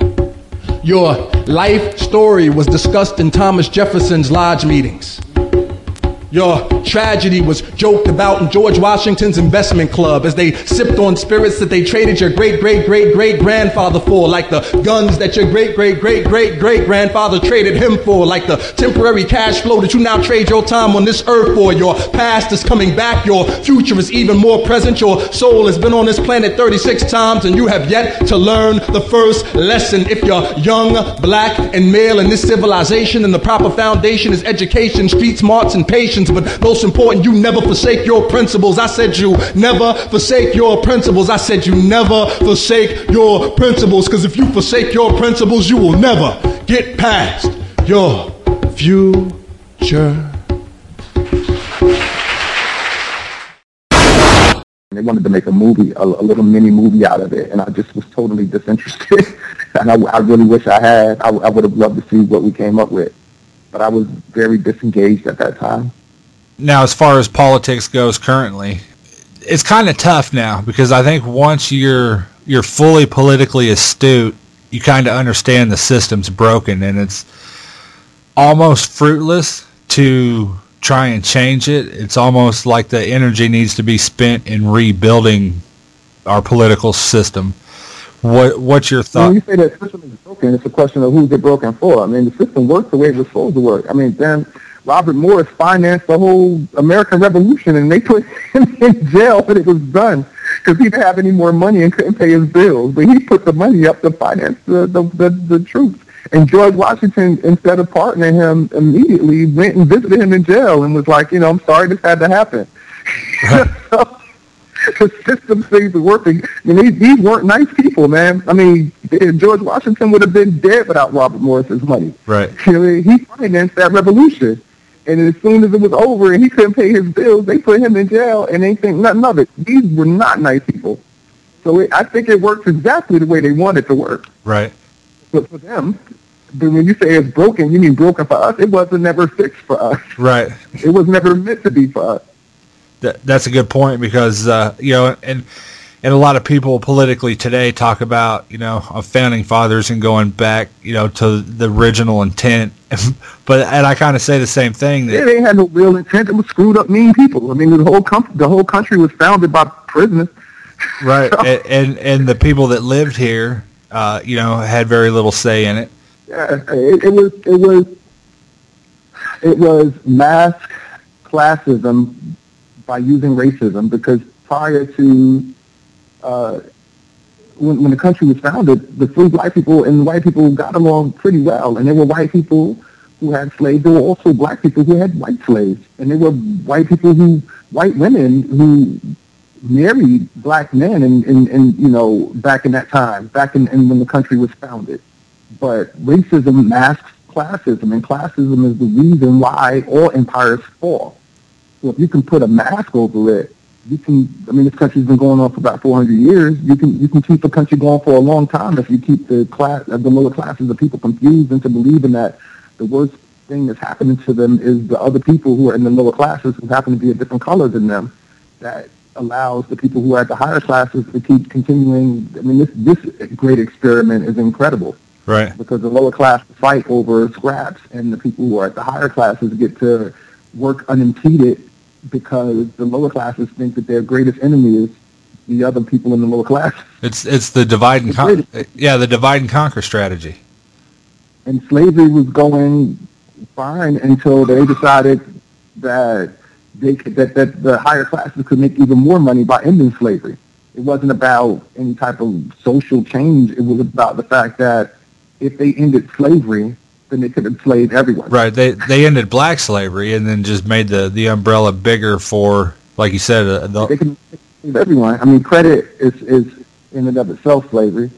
Your life story was discussed in Thomas Jefferson's lodge meetings. Your tragedy was joked about in George Washington's investment club as they sipped on spirits that they traded your great-great-great-great-grandfather for, like the guns that your great-great-great-great-great-grandfather traded him for, like the temporary cash flow that you now trade your time on this earth for. Your past is coming back, your future is even more present. Your soul has been on this planet 36 times and you have yet to learn the first lesson. If you're young, black, and male in this civilization, then the proper foundation is education, street smarts, and patience. But most important, you never forsake your principles. I said you never forsake your principles. I said you never forsake your principles, because if you forsake your principles, you will never get past your future. They wanted to make a movie, a little mini movie out of it, and I just was totally disinterested. And I really wish I had. I would have loved to see what we came up with. But I was very disengaged at that time. Now, as far as politics goes currently, it's kind of tough now because I think once you're fully politically astute, you kind of understand the system's broken, and it's almost fruitless to try and change it. It's almost like the energy needs to be spent in rebuilding our political system. What's your thought? When you say that system is broken, it's a question of who's it broken for. I mean, the system works the way it was supposed to work. I mean, then Robert Morris financed the whole American Revolution, and they put him in jail when it was done because he didn't have any more money and couldn't pay his bills. But he put the money up to finance the troops. And George Washington, instead of pardoning him immediately, went and visited him in jail and was like, I'm sorry this had to happen. So, the system seems to be working. I mean, these weren't nice people, man. I mean, George Washington would have been dead without Robert Morris's money. Right. He financed that revolution. And as soon as it was over and he couldn't pay his bills, they put him in jail and they think nothing of it. These were not nice people. So I think it works exactly the way they want it to work. Right. But for them, but when you say it's broken, you mean broken for us. It wasn't never fixed for us. Right. It was never meant to be for us. That's a good point because, and a lot of people politically today talk about, of founding fathers and going back, to the original intent. And I kind of say the same thing. That they had no real intent. It was screwed up, mean people. I mean, the whole country was founded by prisoners. Right. So, and the people that lived here, had very little say in it. Yeah, it was mass classism by using racism, because prior to when the country was founded, the free black people and white people got along pretty well, and there were white people who had slaves. There were also black people who had white slaves, and there were white women who married black men, and back in that time, when the country was founded. But racism masks classism, and classism is the reason why all empires fall. So if you can put a mask over it, this country's been going on for about 400 years. You can keep a country going for a long time if you keep the lower classes of people confused into believing that the worst thing that's happening to them is the other people who are in the lower classes who happen to be a different color than them. That allows the people who are at the higher classes to keep continuing. I mean, this great experiment is incredible. Right. Because the lower class fight over scraps, and the people who are at the higher classes get to work unimpeded, because the lower classes think that their greatest enemy is the other people in the lower class. It's the divide and the divide and conquer strategy. And slavery was going fine until they decided that that the higher classes could make even more money by ending slavery. It wasn't about any type of social change. It was about the fact that if they ended slavery, then they could enslave everyone. Right. They ended black slavery and then just made the umbrella bigger for, like you said, they can enslave everyone. I mean, credit is in and of itself slavery.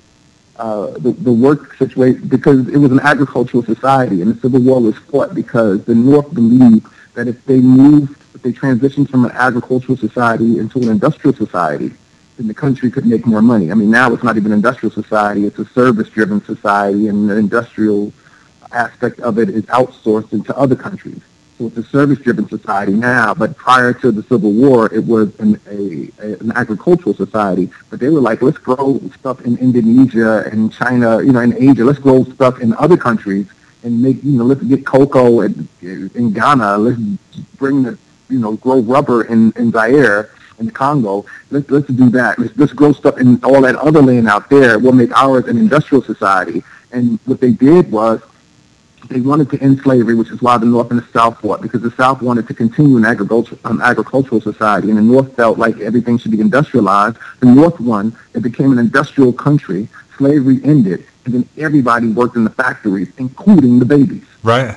The work situation, because it was an agricultural society, and the Civil War was fought because the North believed that if they transitioned from an agricultural society into an industrial society, then the country could make more money. I mean, now it's not even an industrial society; it's a service-driven society, and the industrial aspect of it is outsourced into other countries. So it's a service-driven society now, but prior to the Civil War, it was an agricultural society. But they were like, let's grow stuff in Indonesia and China, in Asia. Let's grow stuff in other countries and make, let's get cocoa in Ghana. Let's bring grow rubber in Zaire, in the Congo. Let's do that. Let's grow stuff in all that other land out there. We'll make ours an industrial society. And what they did was, they wanted to end slavery, which is why the North and the South fought, because the South wanted to continue an agricultural society, and the North felt like everything should be industrialized. The North won. It became an industrial country. Slavery ended, and then everybody worked in the factories, including the babies. Right.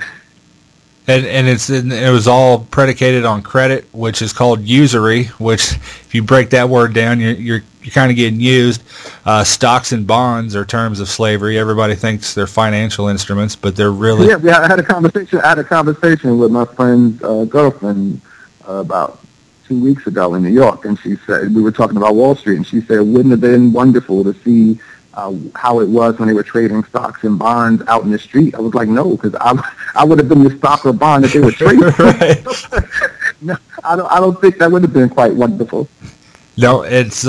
And it was all predicated on credit, which is called usury, which if you break that word down, you're kind of getting used. Stocks and bonds are terms of slavery. Everybody thinks they're financial instruments, but they're really... Yeah, I had a conversation with my friend's girlfriend about 2 weeks ago in New York, and she said, we were talking about Wall Street, and she said, wouldn't it have been wonderful to see how it was when they were trading stocks and bonds out in the street? I was like, no, because I would have been the stock or bond that they were trading. Right. No, I don't think that would have been quite wonderful. No, it's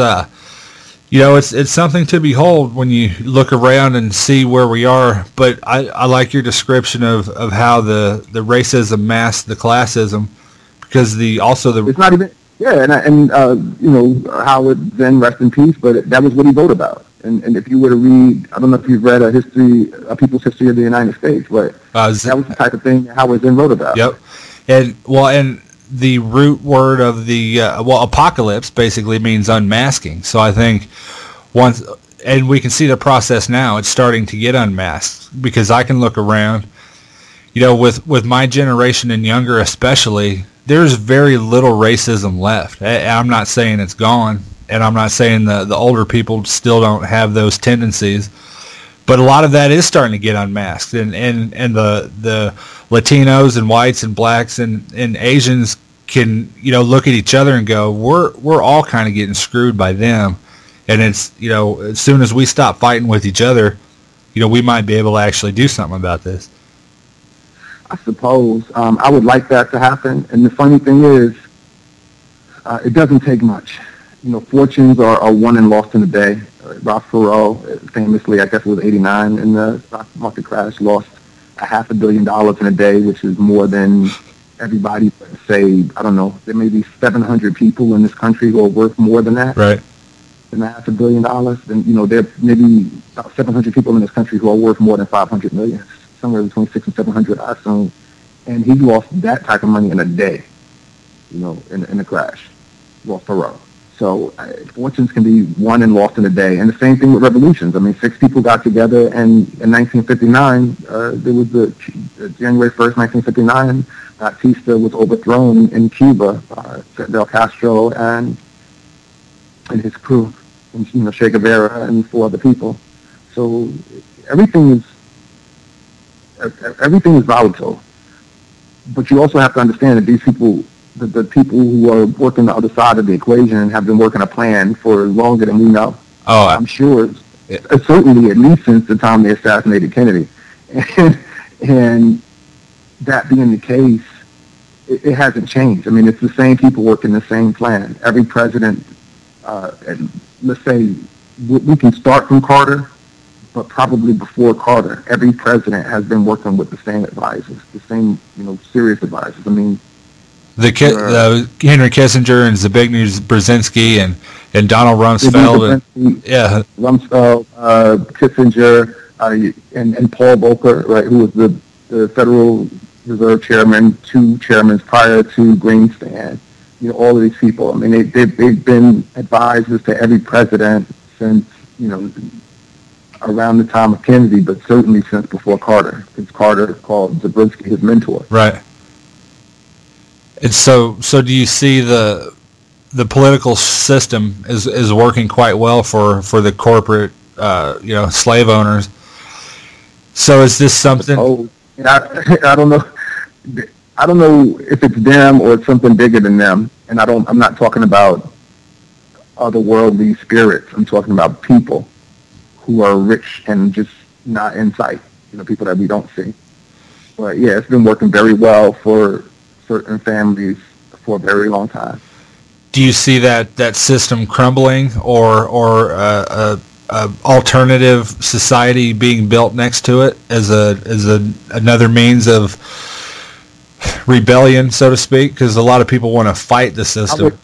it's something to behold when you look around and see where we are. But I like your description of how the racism masks the classism, because it's not even and Howard, then rest in peace, but that was what he wrote about. And if you were to read, I don't know if you've read a people's history of the United States, but that was the type of thing Howard then wrote about. Yep. And the root word of the apocalypse basically means unmasking. So I think and we can see the process now. It's starting to get unmasked, because I can look around, with my generation and younger especially. There's very little racism left. I'm not saying it's gone, and I'm not saying the older people still don't have those tendencies, but a lot of that is starting to get unmasked, and the Latinos and whites and blacks and Asians can look at each other and go, we're all kind of getting screwed by them, and it's as soon as we stop fighting with each other, we might be able to actually do something about this. I suppose. I would like that to happen. And the funny thing is, it doesn't take much. Fortunes are won and lost in a day. Ross Perot, famously, I guess it was 89, in the stock market crash, lost $500 million in a day, which is more than everybody, say, I don't know, there may be 700 people in this country who are worth more than that. Right. Than $500 million. Then, there may be about 700 people in this country who are worth more than 500 million. Somewhere between 600 and 700, I assume, and he lost that type of money in a day, in a crash, lost Perot. So fortunes can be won and lost in a day, and the same thing with revolutions. I mean, 6 people got together, and in 1959, there was the January 1st, 1959, Batista was overthrown in Cuba by Fidel Castro and his crew, and Che Guevara and 4 other people. So everything is volatile, but you also have to understand that these people, the people who are working the other side of the equation, have been working a plan for longer than we know. Oh, I'm sure, certainly at least since the time they assassinated Kennedy, and that being the case, it hasn't changed. I mean, it's the same people working the same plan. Every president, let's say we can start from Carter, but probably before Carter, every president has been working with the same advisors, the same, serious advisors. I mean, the Henry Kissinger and Zbigniew Brzezinski and Donald Rumsfeld, Rumsfeld, Kissinger, and Paul Volcker, right, who was the Federal Reserve Chairman, 2 chairmen prior to Greenspan. All of these people. I mean, they've been advisors to every president since around the time of Kennedy, but certainly since before Carter, because Carter called Zabriskie his mentor. Right. And so do you see the political system is working quite well for the corporate, slave owners? So is this something? I don't know. I don't know if it's them or it's something bigger than them. And I'm not talking about otherworldly spirits. I'm talking about people who are rich and just not in sight, people that we don't see. But yeah, it's been working very well for certain families for a very long time. Do you see that system crumbling, or alternative society being built next to it as another means of rebellion, so to speak? Because a lot of people want to fight the system.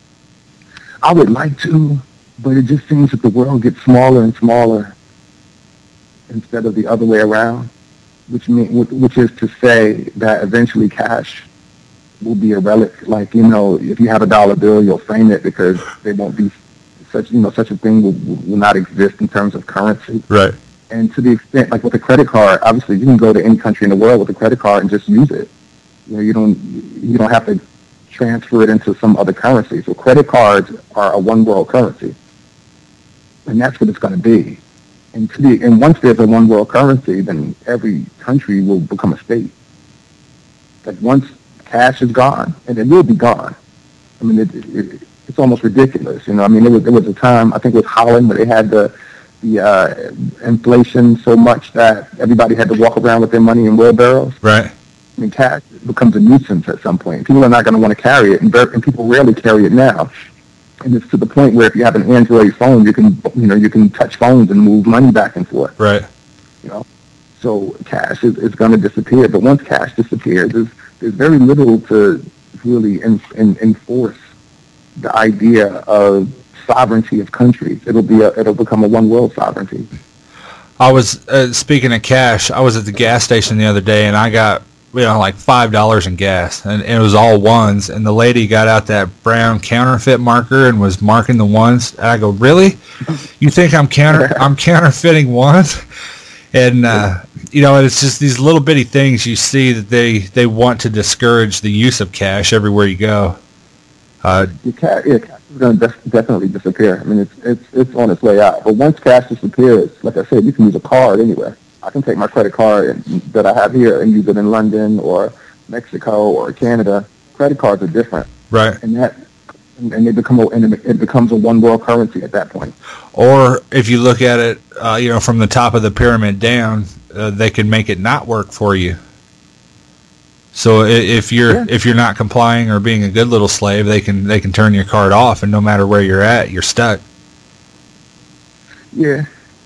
I would like to, but it just seems that the world gets smaller and smaller instead of the other way around, which is to say that eventually cash will be a relic. Like, if you have a dollar bill, you'll frame it because there won't be such a thing will not exist in terms of currency. Right. And to the extent, like with a credit card, obviously you can go to any country in the world with a credit card and just use it. You don't have to transfer it into some other currency. So credit cards are a one world currency, and that's what it's going to be. And once there's a one world currency, then every country will become a state. Like once cash is gone, and it will be gone. I mean, it's almost ridiculous. I mean, there was a time, I think it was Holland, where they had the inflation so much that everybody had to walk around with their money in wheelbarrows. Right. I mean, cash becomes a nuisance at some point. People are not going to want to carry it, and people rarely carry it now. And it's to the point where if you have an Android phone, you can touch phones and move money back and forth. Right. You know, so cash is going to disappear. But once cash disappears, there's very little to really enforce the idea of sovereignty of countries. It'll become a one world sovereignty. I was speaking of cash. I was at the gas station the other day, and I got like $5 in gas, and it was all ones. And the lady got out that brown counterfeit marker and was marking the ones. And I go, really? You think I'm counterfeiting ones? And it's just these little bitty things you see that they want to discourage the use of cash everywhere you go. Cash is going to definitely disappear. I mean, it's on its way out. But once cash disappears, like I said, you can use a card anywhere. I can take my credit card that I have here and use it in London or Mexico or Canada. Credit cards are different, right? And it becomes a one world currency at that point. Or if you look at it, from the top of the pyramid down, they can make it not work for you. So if you're not complying or being a good little slave, they can turn your card off, and no matter where you're at, you're stuck. Yeah.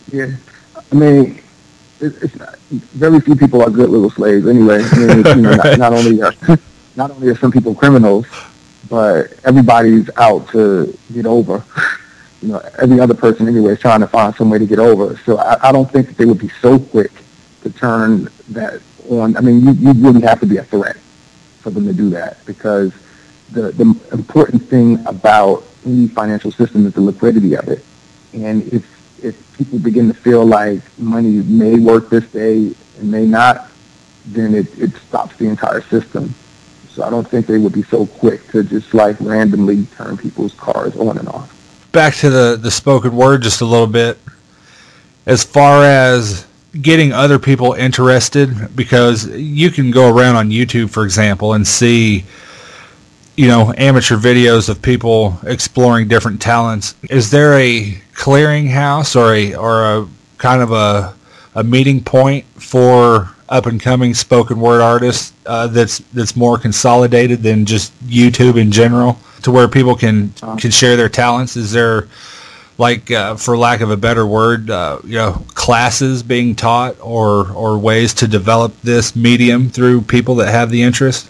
I mean, it's very few people are good little slaves anyway. I mean, not only are some people criminals, but everybody's out to get over. Every other person anyway is trying to find some way to get over. So I don't think that they would be so quick to turn that on. I mean, you really have to be a threat for them to do that, because the important thing about any financial system is the liquidity of it. And if people begin to feel like money may work this day and may not, then it stops the entire system. So I don't think they would be so quick to just randomly turn people's cards on and off. Back to the spoken word just a little bit. As far as getting other people interested, because you can go around on YouTube, for example, and see amateur videos of people exploring different talents. Is there a clearinghouse or a kind of a meeting point for up and coming spoken word artists that's more consolidated than just YouTube in general, to where people can share their talents? Is there, for lack of a better word, classes being taught or ways to develop this medium through people that have the interest?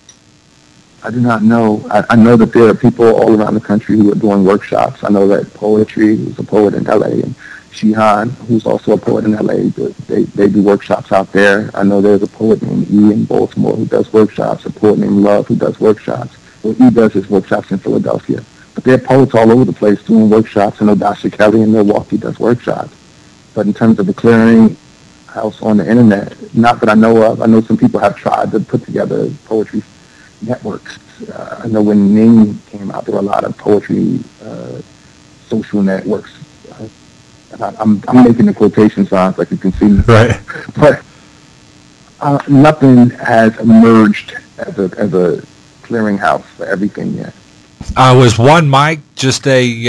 I do not know. I know that there are people all around the country who are doing workshops. I know that Poetry, who's a poet in L.A., and Shihan, who's also a poet in L.A., they do workshops out there. I know there's a poet named E in Baltimore who does workshops, a poet named Love who does workshops. Well, he does his workshops in Philadelphia. But there are poets all over the place doing workshops. I know Dasha Kelly in Milwaukee does workshops. But in terms of the clearing house on the internet, not that I know of. I know some people have tried to put together poetry networks. I know when Ning came out, there were a lot of poetry social networks. I'm making the quotation signs, like you can see. Right. But nothing has emerged as a clearinghouse for everything yet. Was One Mic just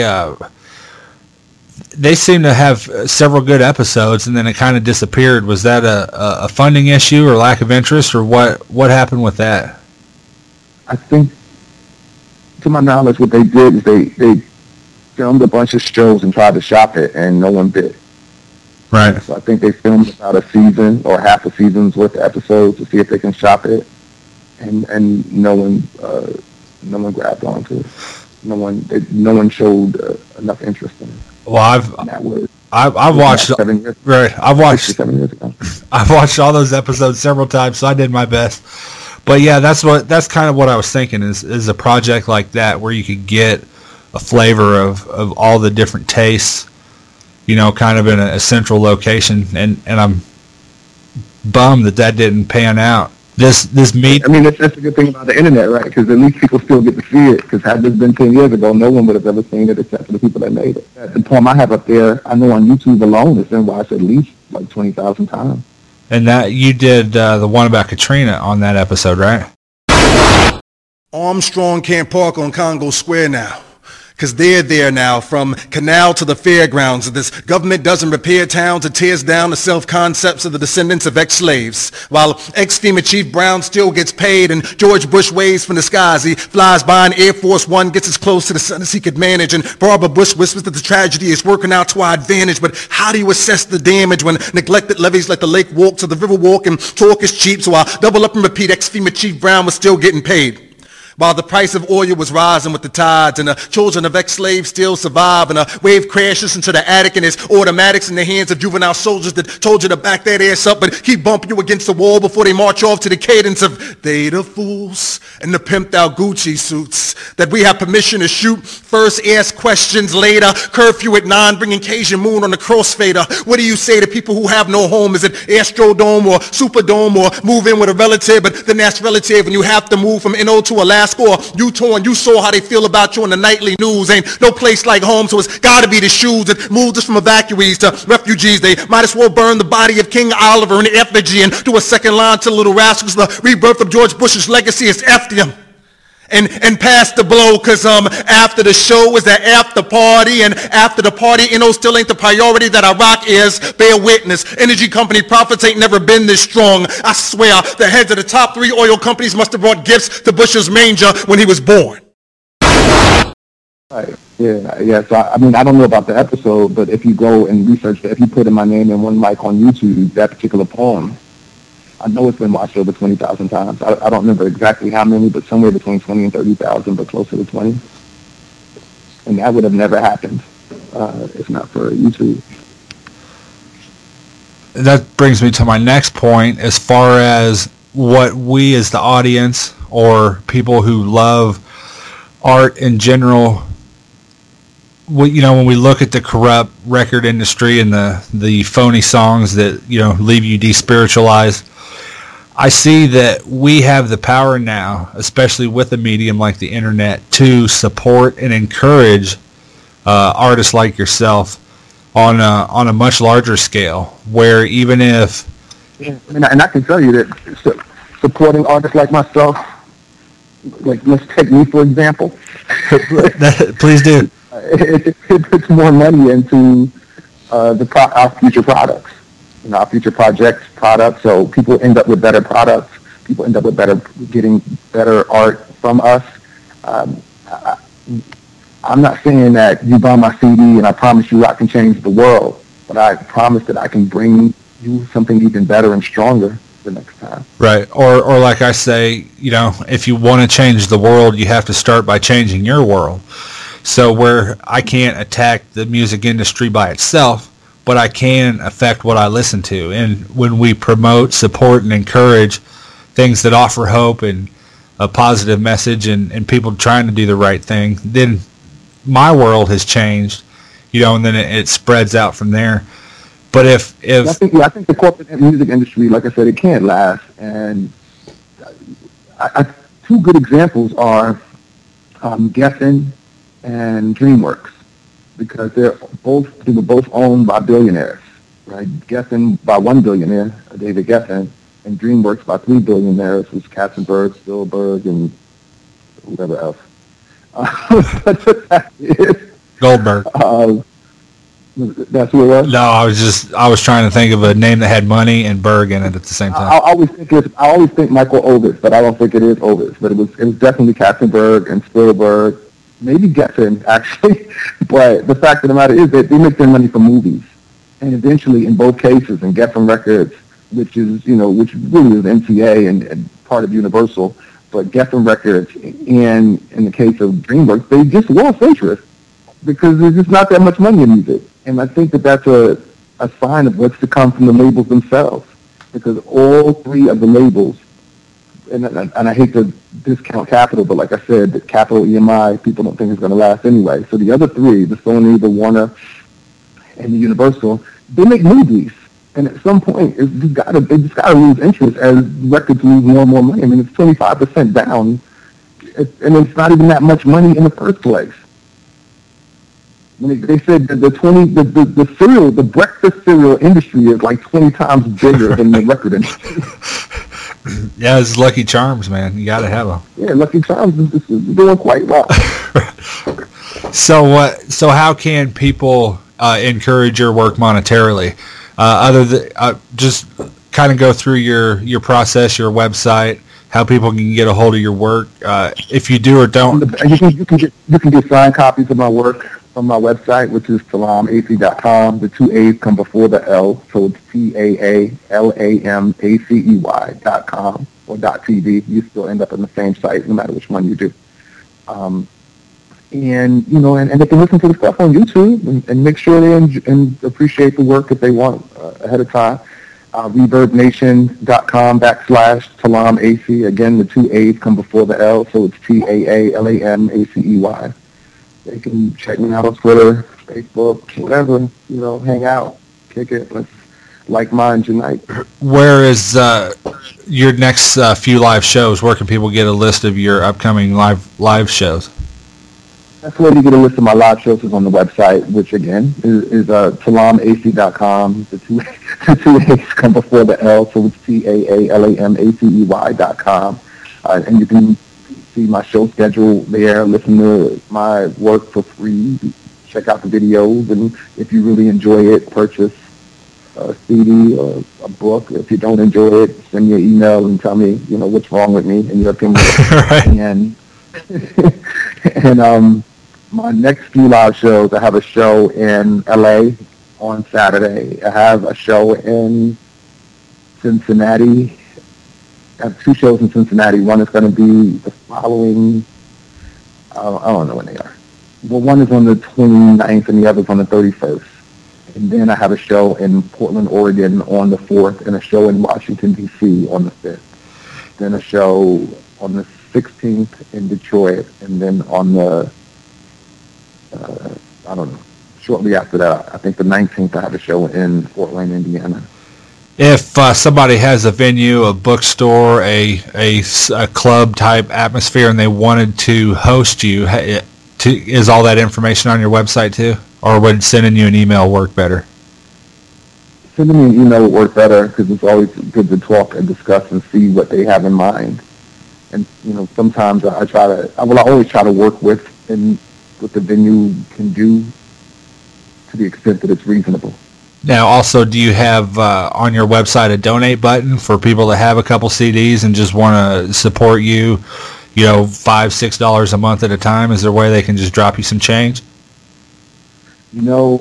they seem to have several good episodes, and then it kind of disappeared. Was that a funding issue or lack of interest, or what happened with that? I think, to my knowledge, what they did is they filmed a bunch of shows and tried to shop it, and no one bid. Right. So I think they filmed about a season or half a season's worth of episodes to see if they can shop it, and no one grabbed onto it. No one showed enough interest in it. Well, I've watched 7 years. Right. I've watched 7 years ago. I've watched all those episodes several times, so I did my best. But yeah, that's kind of what I was thinking is a project like that where you could get a flavor of all the different tastes, kind of in a central location, and I'm bummed that didn't pan out. This meet. I mean, that's a good thing about the internet, right? Because at least people still get to see it. Because had this been 10 years ago, no one would have ever seen it except for the people that made it. The poem I have up there, I know on YouTube alone, it's been watched at least 20,000 times. And that you did the one about Katrina on that episode, right? Armstrong can't park on Congo Square now. Because they're there now, from canal to the fairgrounds. This government doesn't repair towns, it tears down the self-concepts of the descendants of ex-slaves. While ex-FEMA Chief Brown still gets paid and George Bush waves from the skies, he flies by an Air Force One, gets as close to the sun as he could manage, and Barbara Bush whispers that the tragedy is working out to our advantage. But how do you assess the damage when neglected levees like the Lake Walk to the River Walk and talk is cheap? So I'll double up and repeat, ex-FEMA Chief Brown was still getting paid. While the price of oil was rising with the tides, and the children of ex-slaves still survive, and a wave crashes into the attic, and it's automatics in the hands of juvenile soldiers that told you to back that ass up, but keep bumping you against the wall before they march off to the cadence of "They the fools" and the pimped out Gucci suits that we have permission to shoot. First, ask questions later. Curfew at 9, bringing Cajun Moon on the crossfader. What do you say to people who have no home? Is it Astrodome or Superdome, or move in with a relative, but then that's relative, and you have to move from NO to Alaska or Utah, and you saw how they feel about you in the nightly news. Ain't no place like home, so it's gotta be the shoes that moved us from evacuees to refugees. They might as well burn the body of King Oliver in effigy and do a second line to Little Rascals. The rebirth of George Bush's legacy is F them. And pass the blow, cause after the show is that after party, and after the party, still ain't the priority that Iraq is. Bear witness, energy company profits ain't never been this strong. I swear, the heads of the top 3 oil companies must have brought gifts to Bush's manger when he was born. Right. Yeah. So I mean, I don't know about the episode, but if you go and research, if you put in my name and one mic on YouTube, that particular poem, I know it's been watched over 20,000 times. I don't remember exactly how many, but somewhere between 20 and 30,000, but closer to 20. And that would have never happened if not for YouTube. That brings me to my next point, as far as what we as the audience or people who love art in general, when we look at the corrupt record industry and the phony songs that, leave you despiritualized, I see that we have the power now, especially with a medium like the internet, to support and encourage artists like yourself on a much larger scale, where even if... Yeah, and I can tell you that supporting artists like myself, like let's take me for example. Please do. It puts more money into our future products. Our future products, so people end up with better products. People end up with getting better art from us. I'm not saying that you buy my CD and I promise you I can change the world, but I promise that I can bring you something even better and stronger the next time. Right, or like I say, if you want to change the world, you have to start by changing your world. So where I can't attack the music industry by itself, but I can affect what I listen to. And when we promote, support, and encourage things that offer hope and a positive message and people trying to do the right thing, then my world has changed, and then it spreads out from there. But if I think the corporate music industry, like I said, it can't last. And two good examples are Geffen and DreamWorks, because they were both owned by billionaires, right? Geffen by one billionaire, David Geffen, and DreamWorks by 3 billionaires, was Katzenberg, Spielberg, and whoever else. Goldberg. That's who it was? No, I was trying to think of a name that had money and Berg in it at the same time. I always think Michael Ovitz, but I don't think it is Ovitz. But it was definitely Katzenberg and Spielberg. Maybe Geffen, actually, but the fact of the matter is that they make their money from movies, and eventually, in both cases, in Geffen Records, which really is MTA and part of Universal, but Geffen Records, and in the case of DreamWorks, they just lost interest because there's just not that much money in music, and I think that that's a sign of what's to come from the labels themselves, because all 3 of the labels. And I hate to discount Capitol, but like I said, the Capitol EMI, people don't think it's going to last anyway. So the other 3, the Sony, the Warner, and the Universal, they make movies. And at some point, they just got to lose interest as records lose more and more money. I mean, it's 25% down, and it's not even that much money in the first place. I mean, they said that the breakfast cereal industry is like 20 times bigger than the record industry. Yeah, it's Lucky Charms, man. You got to have them. Yeah, Lucky Charms is doing quite well. So how can people encourage your work monetarily? Other than just kind of go through your process, your website, how people can get a hold of your work, if you do or don't. You can get signed copies of my work from my website, which is talamace.com. The two A's come before the L, so it's TAALAMACEY.com or .tv. You still end up in the same site no matter which one you do. And they can listen to the stuff on YouTube and make sure they and appreciate the work if they want ahead of time. ReverbNation.com/TalamAcey. Again, the two A's come before the L, so it's TAALAMACEY. They can check me out on Twitter, Facebook, whatever, hang out, kick it, let's like minds unite. Where is your next few live shows? Where can people get a list of your upcoming live shows? That's where you get a list of my live shows is on the website, which again is talamace.com. The two A's come before the L, so it's TAALAMACEY.com. And you can see my show schedule there, listen to my work for free, check out the videos, and if you really enjoy it, purchase a CD or a book. If you don't enjoy it, send me an email and tell me, what's wrong with me in your opinion. Right. And my next few live shows, I have a show in LA on Saturday. I have a show in Cincinnati. I have two shows in Cincinnati. One is going to be the following, I don't know when they are. Well, one is on the 29th and the other is on the 31st. And then I have a show in Portland, Oregon on the 4th and a show in Washington, D.C. on the 5th. Then a show on the 16th in Detroit, and then on the, shortly after that, I think the 19th, I have a show in Fort Wayne, Indiana. If somebody has a venue, a bookstore, a club-type atmosphere, and they wanted to host you, is all that information on your website too? Or would sending you an email work better? Sending me an email would work better because it's always good to talk and discuss and see what they have in mind. And, sometimes I will always try to work with what the venue can do to the extent that it's reasonable. Now, also, do you have on your website a donate button for people that have a couple CDs and just want to support you, $5, $6 a month at a time? Is there a way they can just drop you some change? No.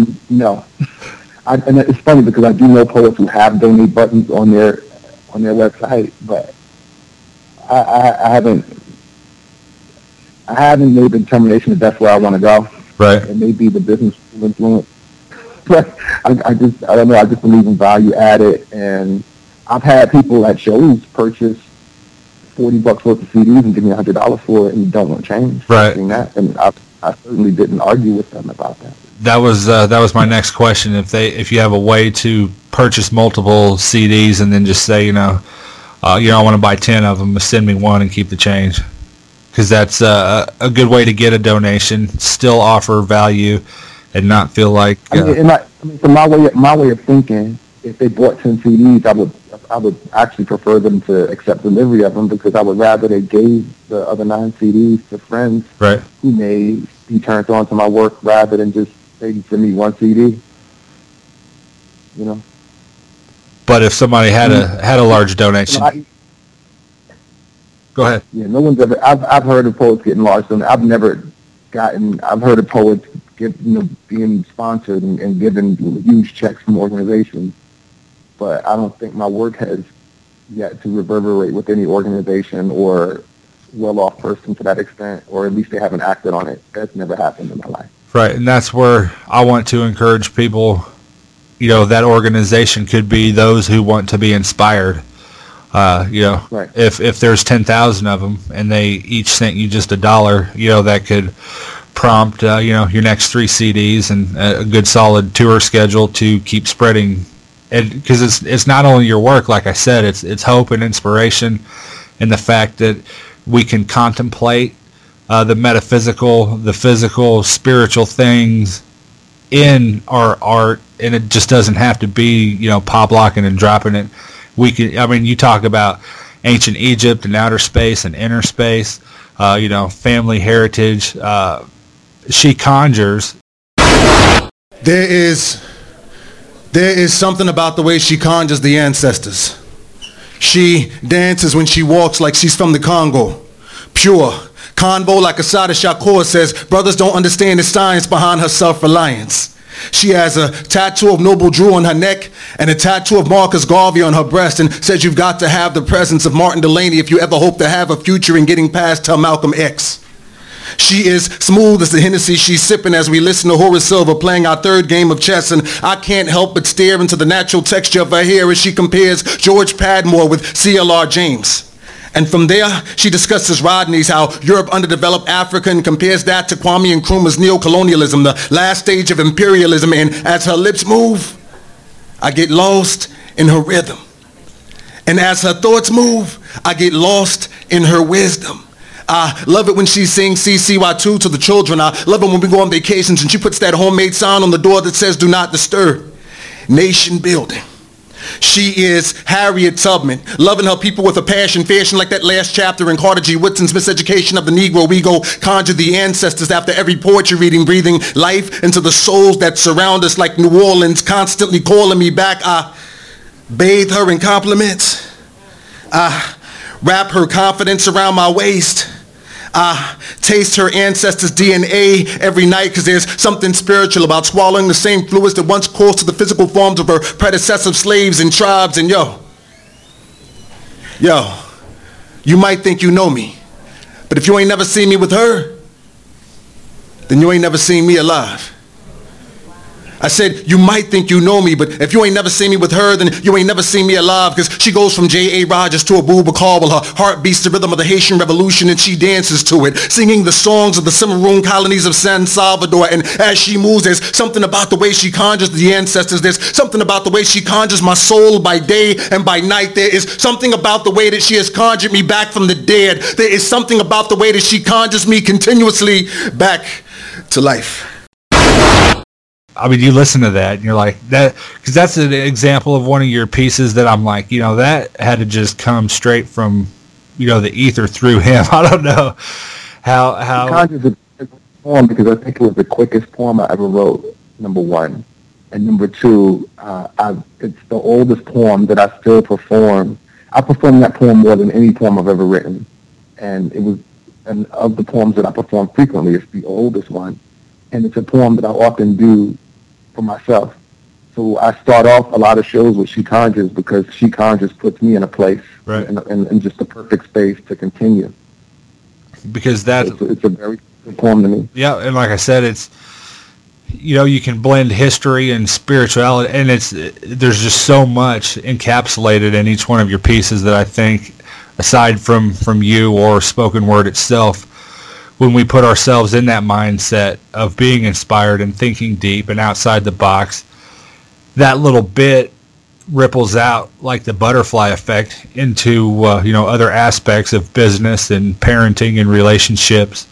And it's funny because I do know poets who have donate buttons on their website, but I haven't made the determination that that's where I want to go. Right. It may be the business influence. But I don't know, I just believe in value added, and I've had people at shows purchase $40 worth of CDs and give me $100 for it and don't want to change. Right. That, and I certainly didn't argue with them about that. That was my next question. If you have a way to purchase multiple CDs and then just say, I want to buy 10 of them, send me one and keep the change. Because that's a good way to get a donation, still offer value, and not feel like. From my way of thinking, if they bought 10 CDs, I would actually prefer them to accept delivery of them because I would rather they gave the other 9 CDs to friends right. who may be turned on to my work rather than just say send me one CD. But if somebody had a large donation. Go ahead. Yeah, no one's ever. I've heard of poets getting large donations. I've heard of poets being sponsored and given huge checks from organizations, but I don't think my work has yet to reverberate with any organization or well-off person to that extent, or at least they haven't acted on it. That's never happened in my life. Right, and that's where I want to encourage people. That organization could be those who want to be inspired. Right. If there's 10,000 of them and they each sent you just $1, that could prompt, your next 3 CDs and a good solid tour schedule to keep spreading. Because it's not only your work, like I said, it's hope and inspiration, and the fact that we can contemplate the metaphysical, the physical, spiritual things in our art, and it just doesn't have to be, pop locking and dropping it. You talk about ancient Egypt and outer space and inner space, family heritage, she conjures. There is something about the way she conjures the ancestors. She dances when she walks like she's from the Congo. Pure. Convo like Assata Shakur says, brothers don't understand the science behind her self-reliance. She has a tattoo of Noble Drew on her neck and a tattoo of Marcus Garvey on her breast, and says you've got to have the presence of Martin Delaney if you ever hope to have a future in getting past her Malcolm X. She is smooth as the Hennessy she's sipping as we listen to Horace Silver playing our third game of chess, and I can't help but stare into the natural texture of her hair as she compares George Padmore with C.L.R. James. And from there, she discusses Rodney's how Europe underdeveloped Africa and compares that to Kwame Nkrumah's neocolonialism, the last stage of imperialism. And as her lips move, I get lost in her rhythm. And as her thoughts move, I get lost in her wisdom. I love it when she sings CCY2 to the children. I love it when we go on vacations and she puts that homemade sign on the door that says, do not disturb. Nation building. She is Harriet Tubman, loving her people with a passion, fashion like that last chapter in Carter G. Woodson's Miseducation of the Negro. We go conjure the ancestors after every poetry reading, breathing life into the souls that surround us like New Orleans, constantly calling me back. I bathe her in compliments. I wrap her confidence around my waist. I taste her ancestors' DNA every night because there's something spiritual about swallowing the same fluids that once coursed to the physical forms of her predecessor slaves and tribes. And yo, you might think you know me, but if you ain't never seen me with her, then you ain't never seen me alive. I said, you might think you know me, but if you ain't never seen me with her, then you ain't never seen me alive, because she goes from J.A. Rogers to Abubakar while her heart beats the rhythm of the Haitian Revolution and she dances to it, singing the songs of the Cimarron colonies of San Salvador. And as she moves, there's something about the way she conjures the ancestors. There's something about the way she conjures my soul by day and by night. There is something about the way that she has conjured me back from the dead. There is something about the way that she conjures me continuously back to life. I mean, you listen to that and you're like, that, because that's an example of one of your pieces that I'm like, that had to just come straight from, the ether through him. I don't know how. Conjures a poem because I think it was the quickest poem I ever wrote, number one. And number two, it's the oldest poem that I still perform. I perform that poem more than any poem I've ever written. And and of the poems that I perform frequently, it's the oldest one. And it's a poem that I often do for myself. So I start off a lot of shows with She Conjures because She Conjures puts me in a place, right, and just the perfect space to continue. Because it's a very good poem to me. Yeah, and like I said, it's, you can blend history and spirituality, and there's just so much encapsulated in each one of your pieces that I think, aside from you or spoken word itself, when we put ourselves in that mindset of being inspired and thinking deep and outside the box, that little bit ripples out like the butterfly effect into other aspects of business and parenting and relationships.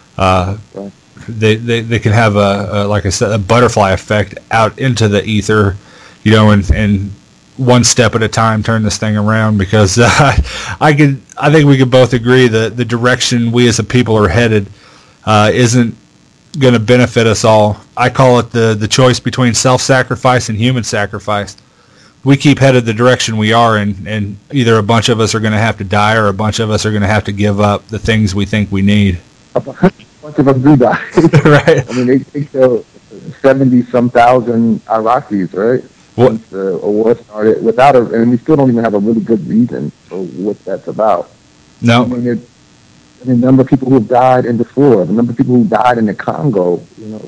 They can have a like I said, a butterfly effect out into the ether, and one step at a time turn this thing around, because I think we could both agree that the direction we as a people are headed isn't going to benefit us all. I call it the choice between self-sacrifice and human sacrifice. We keep headed the direction we are, and either a bunch of us are going to have to die or a bunch of us are going to have to give up the things we think we need. A bunch of us do die. Right. I mean, they killed 70-some thousand Iraqis, right? Once the war started, and we still don't even have a really good reason for what that's about. No. I mean, the number of people who have died in Darfur, the number of people who died in the Congo,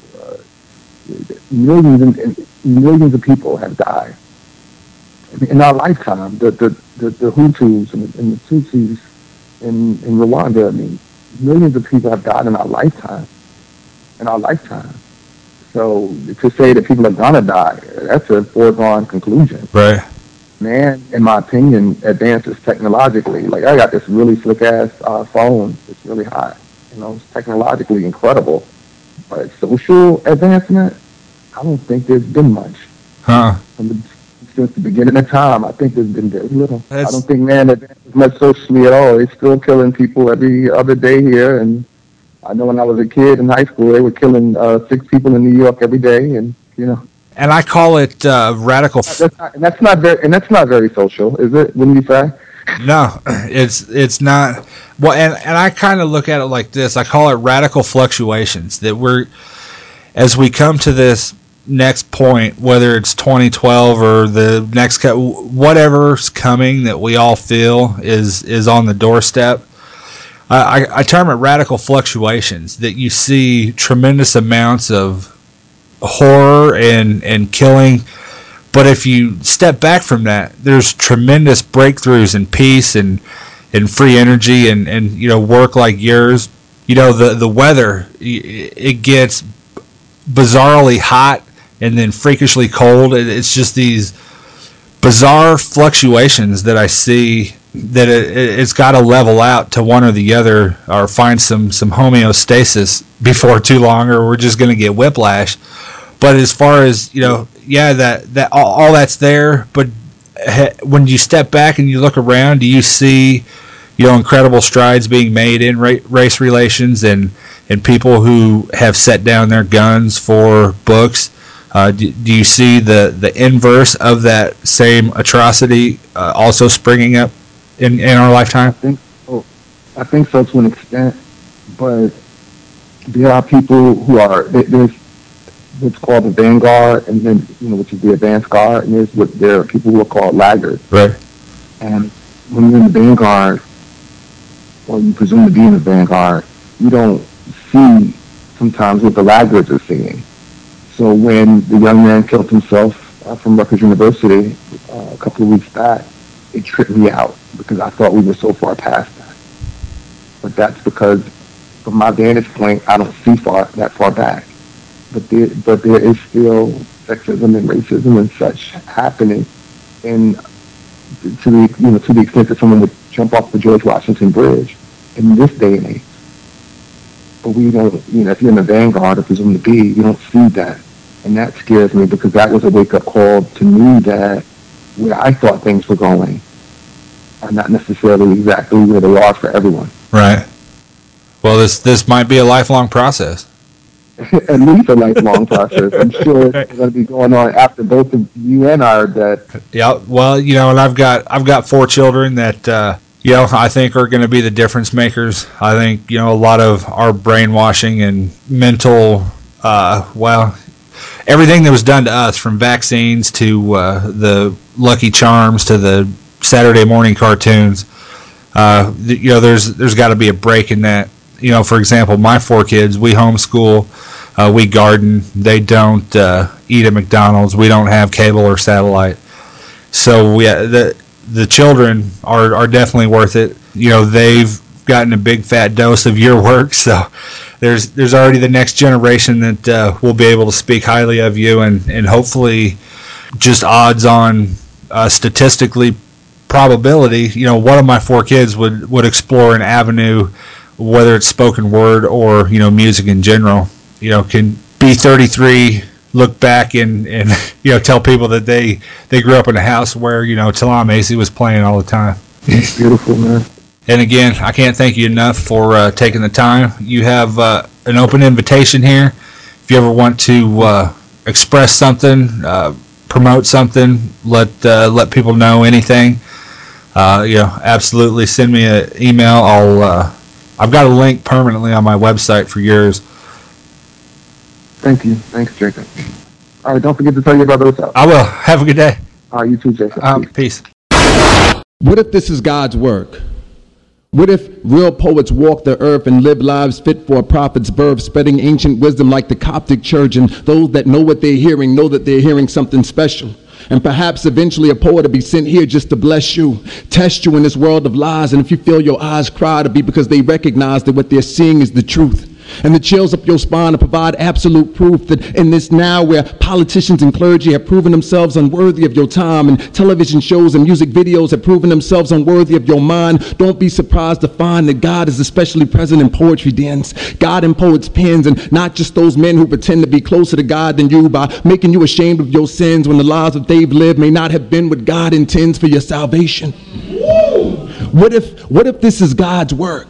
millions of people have died in our lifetime. The Hutus and the Tutsis in Rwanda. I mean, millions of people have died in our lifetime. So to say that people are gonna die, that's a foregone conclusion. Right. Man, in my opinion, advances technologically. Like, I got this really slick-ass phone. It's really hot. It's technologically incredible. But social advancement, I don't think there's been much. Since the beginning of time, I think there's been very little. I don't think man advances much socially at all. They're still killing people every other day here, and I know when I was a kid in high school, they were killing 6 people in New York every day, and And I call it radical. That's not very social, is it? Wouldn't you say? No, it's not. Well, and I kind of look at it like this. I call it radical fluctuations. That as we come to this next point, whether it's 2012 or the next whatever's coming that we all feel is on the doorstep. I term it radical fluctuations. That you see tremendous amounts of horror and killing, but if you step back from that, there's tremendous breakthroughs in peace and free energy and work like yours. The weather, it gets bizarrely hot and then freakishly cold. It's just these bizarre fluctuations that I see that it's got to level out to one or the other, or find some homeostasis before too long, or we're just going to get whiplash. But as far as, that all that's there, but when you step back and you look around, do you see, incredible strides being made in race relations and people who have set down their guns for books? Do you see the inverse of that same atrocity also springing up in our lifetime? I think so to an extent, but there are people who are, there's what's called the vanguard, and then which is the advanced guard, and there are people who are called laggards. Right. And when you're in the vanguard, or you presume to be in the vanguard, you don't see sometimes what the laggards are seeing. So when the young man killed himself from Rutgers University a couple of weeks back, it tripped me out because I thought we were so far past that. But that's because, from my vantage point, I don't see that far back. But there is still sexism and racism and such happening, and to the extent that someone would jump off the George Washington Bridge in this day and age. But we don't, if you're in the vanguard, or presume to be, you don't see that, and that scares me because that was a wake-up call to me that where I thought things were going are not necessarily exactly where they are for everyone. Right. Well, this might be a lifelong process. At least a lifelong process. I'm sure it's going to be going on after both of you and I are dead. Yeah, well, and I've got 4 children that I think are going to be the difference makers. I think a lot of our brainwashing and mental, everything that was done to us, from vaccines to the Lucky Charms to the Saturday morning cartoons. There's got to be a break in that. For example, my 4 kids, we homeschool, we garden. They don't eat at McDonald's. We don't have cable or satellite. So the children are definitely worth it. They've gotten a big fat dose of your work. So there's already the next generation that will be able to speak highly of you, and hopefully, just odds on statistically probability. One of my 4 kids would explore an avenue, whether it's spoken word or music in general. Can be 33, look back and tell people that they grew up in a house where Talam Acey was playing all the time. Beautiful, man. And again, I can't thank you enough for taking the time. You have an open invitation here. If you ever want to express something, promote something, let people know anything, absolutely send me an email. I've got a link permanently on my website for yours. Thank you. Thanks, Jacob. All right, don't forget to tell your brother what's up. I will. Have a good day. All right, you too, Jacob. Peace. What if this is God's work? What if real poets walk the earth and live lives fit for a prophet's birth, spreading ancient wisdom like the Coptic Church, and those that know what they're hearing know that they're hearing something special? And perhaps eventually a poet will be sent here just to bless you, test you in this world of lies, and if you feel your eyes cry, it'll be because they recognize that what they're seeing is the truth. And the chills up your spine to provide absolute proof that in this now where politicians and clergy have proven themselves unworthy of your time, and television shows and music videos have proven themselves unworthy of your mind, don't be surprised to find that God is especially present in poetry dens, God in poets' pens, and not just those men who pretend to be closer to God than you by making you ashamed of your sins when the lives that they've lived may not have been what God intends for your salvation. What if this is God's work?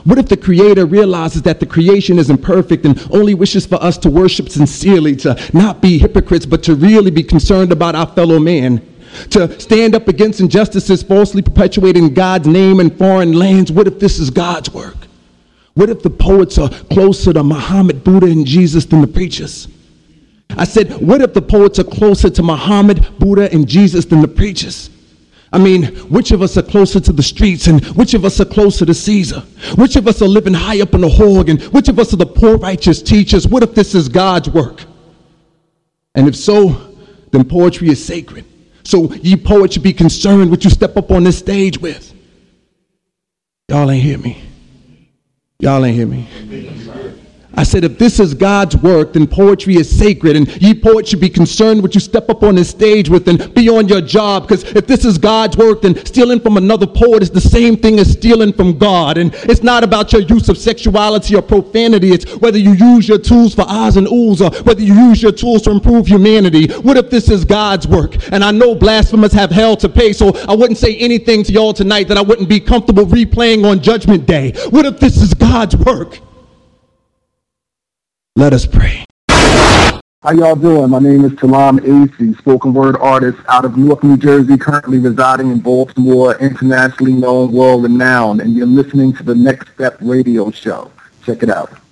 What if the Creator realizes that the creation isn't perfect and only wishes for us to worship sincerely, to not be hypocrites, but to really be concerned about our fellow man, to stand up against injustices falsely perpetuating God's name in foreign lands? What if this is God's work? What if the poets are closer to Muhammad, Buddha, and Jesus than the preachers? I said, what if the poets are closer to Muhammad, Buddha, and Jesus than the preachers? I mean, which of us are closer to the streets, and which of us are closer to Caesar? Which of us are living high up in the hog, and which of us are the poor righteous teachers? What if this is God's work? And if so, then poetry is sacred. So ye poets should be concerned what you step up on this stage with. Y'all ain't hear me. Y'all ain't hear me. I said, if this is God's work, then poetry is sacred, and ye poets should be concerned what you step up on this stage with and be on your job, because if this is God's work, then stealing from another poet is the same thing as stealing from God. And it's not about your use of sexuality or profanity. It's whether you use your tools for ahs and oohs, or whether you use your tools to improve humanity. What if this is God's work? And I know blasphemers have hell to pay, so I wouldn't say anything to y'all tonight that I wouldn't be comfortable replaying on Judgment Day. What if this is God's work? Let us pray. How y'all doing? My name is Talam Acey, spoken word artist out of Newark, New Jersey, currently residing in Baltimore, internationally known, world renowned, and you're listening to the Next Step radio show. Check it out.